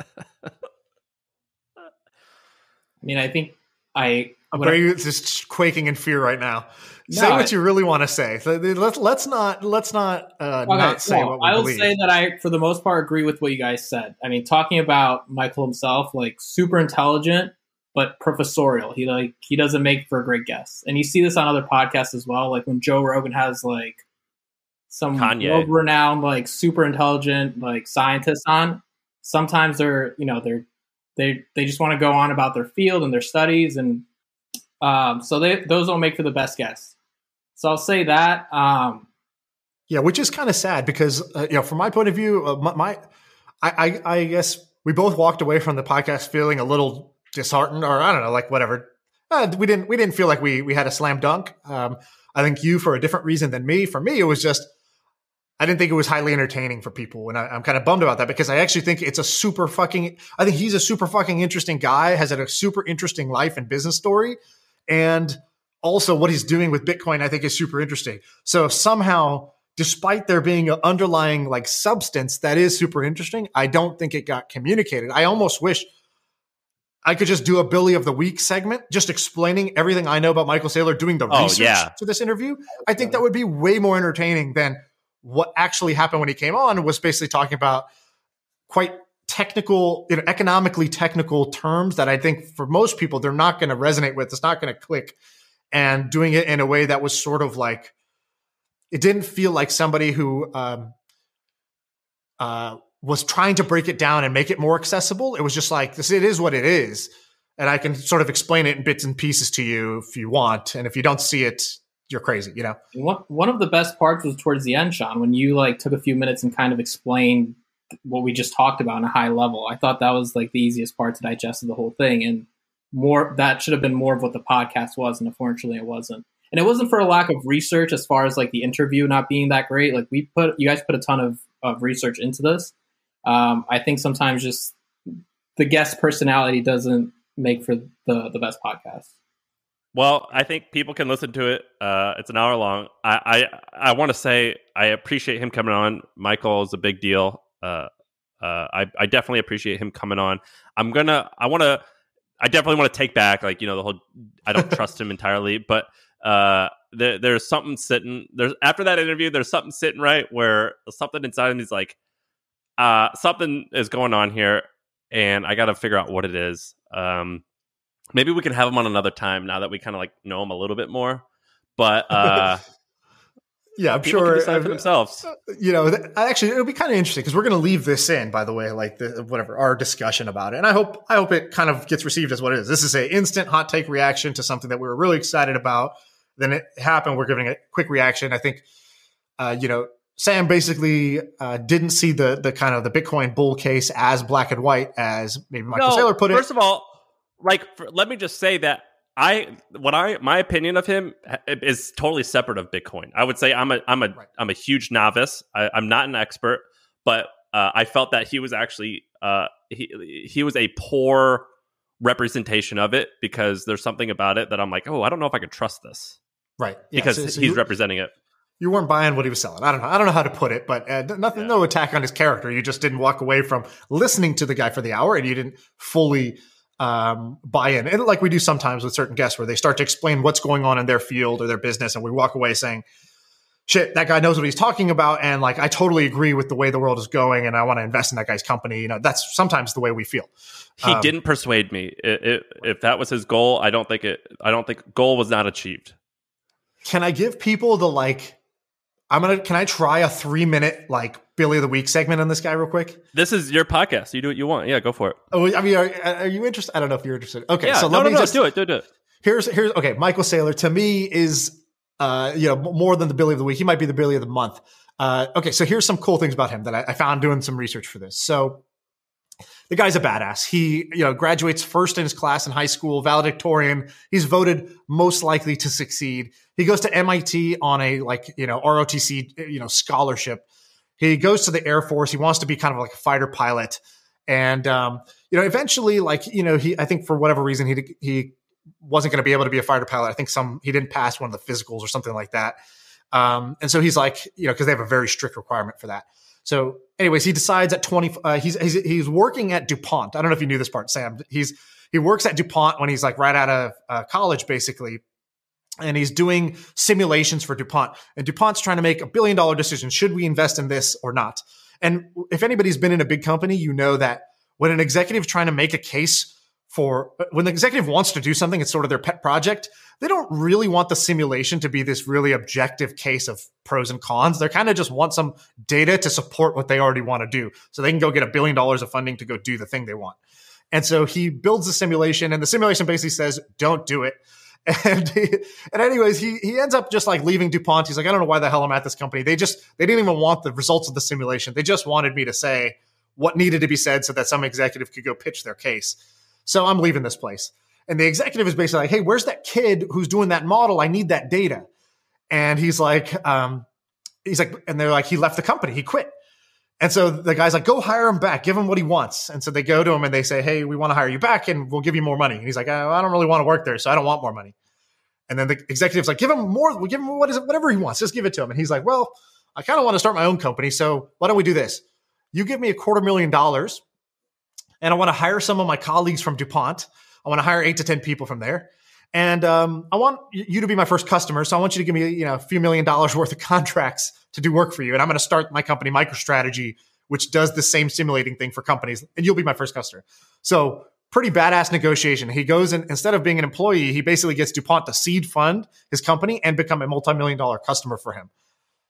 I think Abreu is just quaking in fear right now. Say what you really want to say. Let's not say what we I will believe. say that I, for the most part, agree with what you guys said. Talking about Michael himself, like super intelligent, but professorial. He doesn't make for a great guest. And you see this on other podcasts as well. Like when Joe Rogan has like some world-renowned, like super intelligent, like scientists on, sometimes they just want to go on about their field and their studies. And so those don't make for the best guests. So I'll say that. Yeah, which is kind of sad because, from my point of view, I guess we both walked away from the podcast feeling a little disheartened, or I don't know, like whatever. We didn't feel like we had a slam dunk. I think you for a different reason than me. For me, it was just, I didn't think it was highly entertaining for people. And I'm kind of bummed about that because I actually think I think he's a super fucking interesting guy, has had a super interesting life and business story. And also what he's doing with Bitcoin, I think is super interesting. So somehow, despite there being an underlying like substance that is super interesting, I don't think it got communicated. I almost wish I could just do a Billy of the Week segment, just explaining everything I know about Michael Saylor, doing the research to this interview. I think that would be way more entertaining than what actually happened when he came on, was basically talking about quite technical, economically technical terms that I think for most people, they're not going to resonate with. It's not going to click, and doing it in a way that was sort of like, it didn't feel like somebody who was trying to break it down and make it more accessible. It was just like, this, it is what it is. And I can sort of explain it in bits and pieces to you if you want. And if you don't see it, you're crazy, you know? One of the best parts was towards the end, Sean, when you like took a few minutes and kind of explained what we just talked about on a high level. I thought that was like the easiest part to digest of the whole thing. And that should have been more of what the podcast was. And unfortunately it wasn't. And it wasn't for a lack of research as far as like the interview not being that great. Like you guys put a ton of research into this. I think sometimes just the guest personality doesn't make for the best podcast. Well, I think people can listen to it. It's an hour long. I want to say I appreciate him coming on. Michael is a big deal. I definitely appreciate him coming on. I definitely want to take back, like, the whole, I don't trust him entirely, but there's something after that interview, there's something sitting right where something inside him is like, something is going on here and I got to figure out what it is. Maybe we can have him on another time now that we kind of like know him a little bit more, but yeah, I'm people sure can decide for themselves. Actually, it'll be kind of interesting because we're going to leave this in, by the way, like our discussion about it. And I hope it kind of gets received as what it is. This is an instant hot take reaction to something that we were really excited about. Then it happened. We're giving a quick reaction. I think, Sam basically didn't see the kind of the Bitcoin bull case as black and white as maybe Michael Saylor put it. First of all, let me just say that my opinion of him is totally separate of Bitcoin. I would say I'm a huge novice. I'm not an expert, but I felt that he was actually he was a poor representation of it because there's something about it that I'm like, I don't know if I could trust this, right? Yeah, because he's representing it. You weren't buying what he was selling. I don't know how to put it, but no attack on his character. You just didn't walk away from listening to the guy for the hour, and you didn't fully buy in. And like we do sometimes with certain guests where they start to explain what's going on in their field or their business, and we walk away saying, shit, that guy knows what he's talking about, and like I totally agree with the way the world is going, and I want to invest in that guy's company. That's sometimes the way we feel. He didn't persuade me. If that was his goal, I don't think goal was not achieved. Can I give people the can I try a 3-minute Billy of the Week segment on this guy real quick? This is your podcast. You do what you want. Yeah, go for it. Oh, I mean, are you interested? I don't know if you're interested. Okay, yeah, so let me just do it. Here's okay. Michael Saylor to me is more than the Billy of the Week. He might be the Billy of the month. Okay, so here's some cool things about him that I found doing some research for this. So the guy's a badass. He graduates first in his class in high school, valedictorian. He's voted most likely to succeed. He goes to MIT on a ROTC scholarship. He goes to the Air Force. He wants to be kind of like a fighter pilot. And eventually I think for whatever reason he wasn't going to be able to be a fighter pilot. I think he didn't pass one of the physicals or something like that. And so he's because they have a very strict requirement for that. So anyways, he decides at 20, he's working at DuPont. I don't know if you knew this part, Sam. He works at DuPont when he's right out of college, basically. And he's doing simulations for DuPont. And DuPont's trying to make $1 billion decision. Should we invest in this or not? And if anybody's been in a big company, you know that when an executive is trying to make a case when the executive wants to do something, it's sort of their pet project. They don't really want the simulation to be this really objective case of pros and cons. They kind of just want some data to support what they already want to do. So they can go get $1 billion of funding to go do the thing they want. And so he builds the simulation, and the simulation basically says, don't do it. And anyways, he ends up just leaving DuPont. He's like, I don't know why the hell I'm at this company. They didn't even want the results of the simulation. They just wanted me to say what needed to be said so that some executive could go pitch their case. So I'm leaving this place. And the executive is basically like, hey, where's that kid who's doing that model? I need that data. And he's like, and they're like, he left the company. He quit. And so the guy's like, go hire him back. Give him what he wants. And so they go to him and they say, hey, we want to hire you back and we'll give you more money. And he's like, I don't really want to work there, so I don't want more money. And then the executive's like, give him more. We'll give him whatever he wants. Just give it to him. And he's like, well, I kind of want to start my own company. So why don't we do this? You give me $250,000 and I want to hire some of my colleagues from DuPont. I want to hire 8 to 10 people from there. And I want you to be my first customer. So I want you to give me, a few $1 million worth of contracts to do work for you. And I'm going to start my company, MicroStrategy, which does the same simulating thing for companies. And you'll be my first customer. So pretty badass negotiation. He goes and instead of being an employee, he basically gets DuPont to seed fund his company and become a multi-million-dollar customer for him.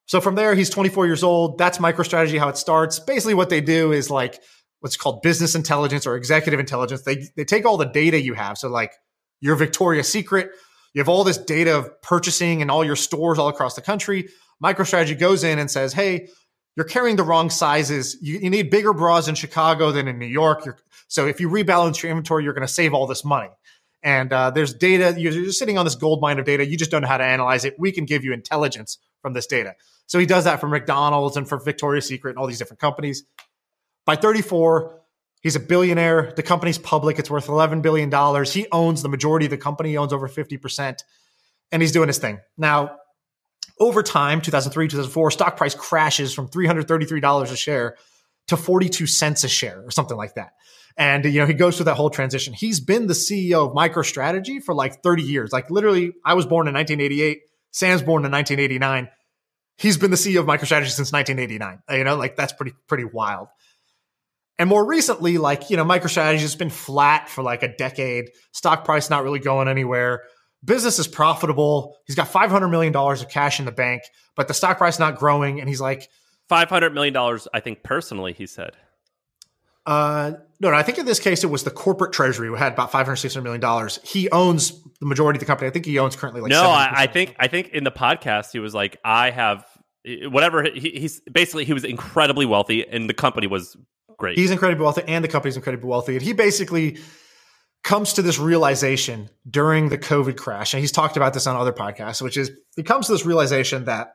So from there, he's 24 years old. That's MicroStrategy, how it starts. Basically what they do is like what's called business intelligence or executive intelligence. They take all the data you have. So like your Victoria's Secret, you have all this data of purchasing in all your stores all across the country. MicroStrategy goes in and says, hey, you're carrying the wrong sizes. You need bigger bras in Chicago than in New York. So if you rebalance your inventory, you're going to save all this money. And there's data. You're just sitting on this gold mine of data. You just don't know how to analyze it. We can give you intelligence from this data. So he does that for McDonald's and for Victoria's Secret and all these different companies. By 34, he's a billionaire. The company's public. It's worth $11 billion. He owns the majority of the company. He owns over 50%. And he's doing his thing. Now, over time, 2003, 2004, stock price crashes from $333 a share to 42 cents a share or something like that. And, he goes through that whole transition. He's been the CEO of MicroStrategy for like 30 years. Like literally, I was born in 1988. Sam's born in 1989. He's been the CEO of MicroStrategy since 1989. Like that's pretty wild. And more recently, MicroStrategy has been flat for like a decade. Stock price not really going anywhere. Business is profitable. He's got $500 million of cash in the bank, but the stock price not growing. And he's like, $500 million, I think personally, he said. No, I think in this case, it was the corporate treasury who had about $500, $600 million. He owns the majority of the company. I think he owns currently like 70%. I think in the podcast, he was like, I have whatever. He's basically, he was incredibly wealthy and the company was great. He's incredibly wealthy and the company's incredibly wealthy. And he basically comes to this realization during the COVID crash. And he's talked about this on other podcasts, which is he comes to this realization that,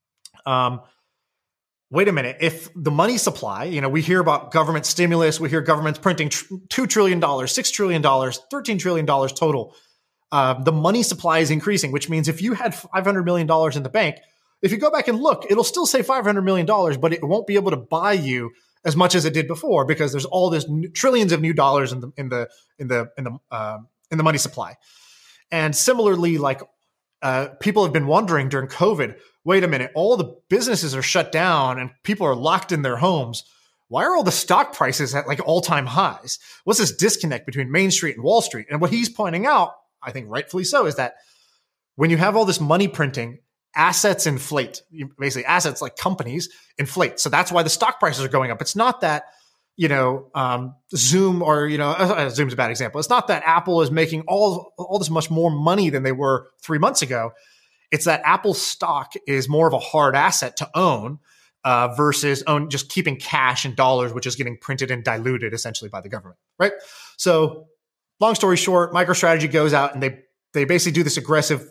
wait a minute, if the money supply, we hear about government stimulus, we hear governments printing $2 trillion, $6 trillion, $13 trillion total. The money supply is increasing, which means if you had $500 million in the bank, if you go back and look, it'll still say $500 million, but it won't be able to buy you as much as it did before because there's all this trillions of new dollars in the money supply. And similarly, people have been wondering during COVID, wait a minute, all the businesses are shut down and people are locked in their homes. Why are all the stock prices at like all-time highs? What's this disconnect between Main Street and Wall Street? And what he's pointing out, I think rightfully so, is that when you have all this money printing, assets inflate. Basically, assets like companies inflate. So that's why the stock prices are going up. It's not that, Zoom or, Zoom's a bad example. It's not that Apple is making all this much more money than they were 3 months ago. It's that Apple stock is more of a hard asset to own versus just keeping cash in dollars, which is getting printed and diluted essentially by the government, right? So long story short, MicroStrategy goes out and they basically do this aggressive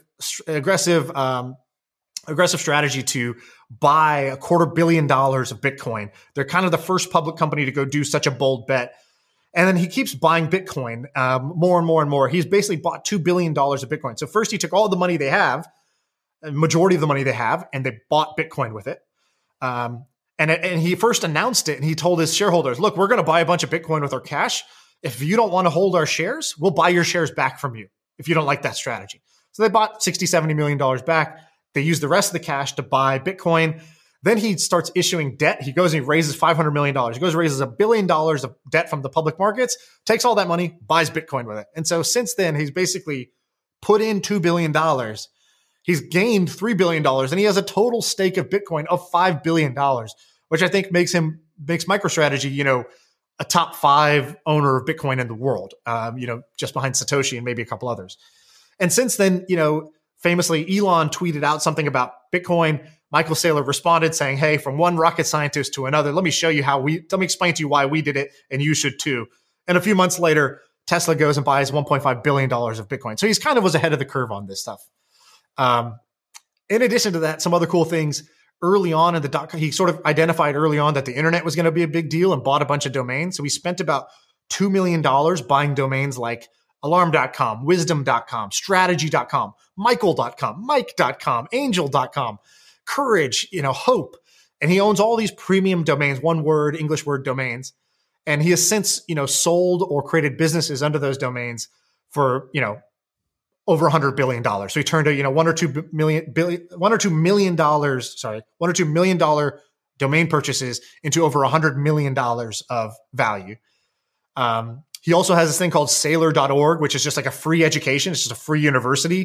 strategy to buy $250 million of Bitcoin. They're kind of the first public company to go do such a bold bet. And then he keeps buying Bitcoin more and more and more. He's basically bought $2 billion of Bitcoin. So first he took all the money they have, a majority of the money they have, and they bought Bitcoin with it. And he first announced it and he told his shareholders, look, we're going to buy a bunch of Bitcoin with our cash. If you don't want to hold our shares, we'll buy your shares back from you if you don't like that strategy. So they bought $60, $70 million back. They use the rest of the cash to buy Bitcoin. Then he starts issuing debt. He goes and he raises $500 million. He goes and raises $1 billion of debt from the public markets, takes all that money, buys Bitcoin with it. And so since then, he's basically put in $2 billion. He's gained $3 billion, and he has a total stake of Bitcoin of $5 billion, which I think makes MicroStrategy, a top 5 owner of Bitcoin in the world, just behind Satoshi and maybe a couple others. And since then, famously, Elon tweeted out something about Bitcoin. Michael Saylor responded saying, hey, from one rocket scientist to another, let me explain to you why we did it and you should too. And a few months later, Tesla goes and buys $1.5 billion of Bitcoin. So he's kind of was ahead of the curve on this stuff. In addition to that, some other cool things early on in he sort of identified early on that the internet was going to be a big deal and bought a bunch of domains. So he spent about $2 million buying domains like alarm.com, wisdom.com, strategy.com, michael.com, mike.com, angel.com, courage, hope. And he owns all these premium domains, one word, English word domains. And he has since, sold or created businesses under those domains for, over $100 billion. So he turned a, $1 or $2 million domain purchases into over $100 million of value. He also has this thing called Saylor.org, which is just like a free education. It's just a free university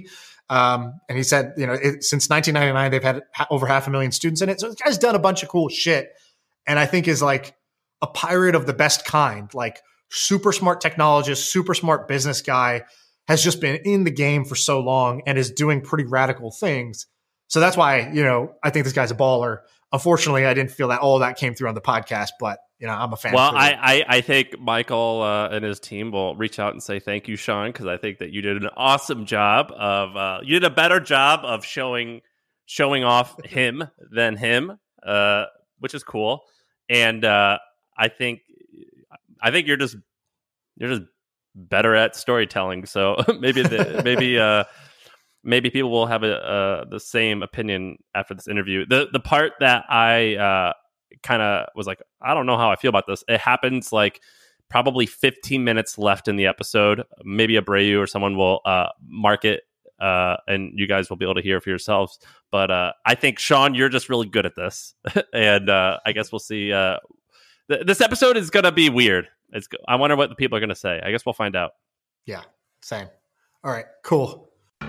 And he said, since 1999, they've had over 500,000 students in it. So this guy's done a bunch of cool shit. And I think is like a pirate of the best kind, like super smart technologist, super smart business guy, has just been in the game for so long and is doing pretty radical things. So that's why, I think this guy's a baller. Unfortunately, I didn't feel that all of that came through on the podcast, but I'm a fan. Well, I think Michael and his team will reach out and say thank you, Sean, because I think that you did an awesome job of you did a better job of showing off him than him, which is cool. And I think you're just better at storytelling. So maybe people will have the same opinion after this interview. The part that I kind of was like, I don't know how I feel about this. It happens like probably 15 minutes left in the episode. Maybe Abreu or someone will mark it, and you guys will be able to hear for yourselves. But I think, Sean, you're just really good at this. And I guess we'll see. This episode is going to be weird. I wonder what the people are going to say. I guess we'll find out. Yeah, same. All right, cool.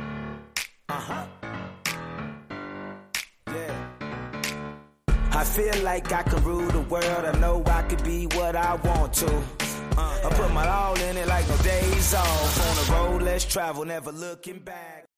I feel like I can rule the world. I know I could be what I want to. I put my all in it like no days off. On the road, let's travel, never looking back.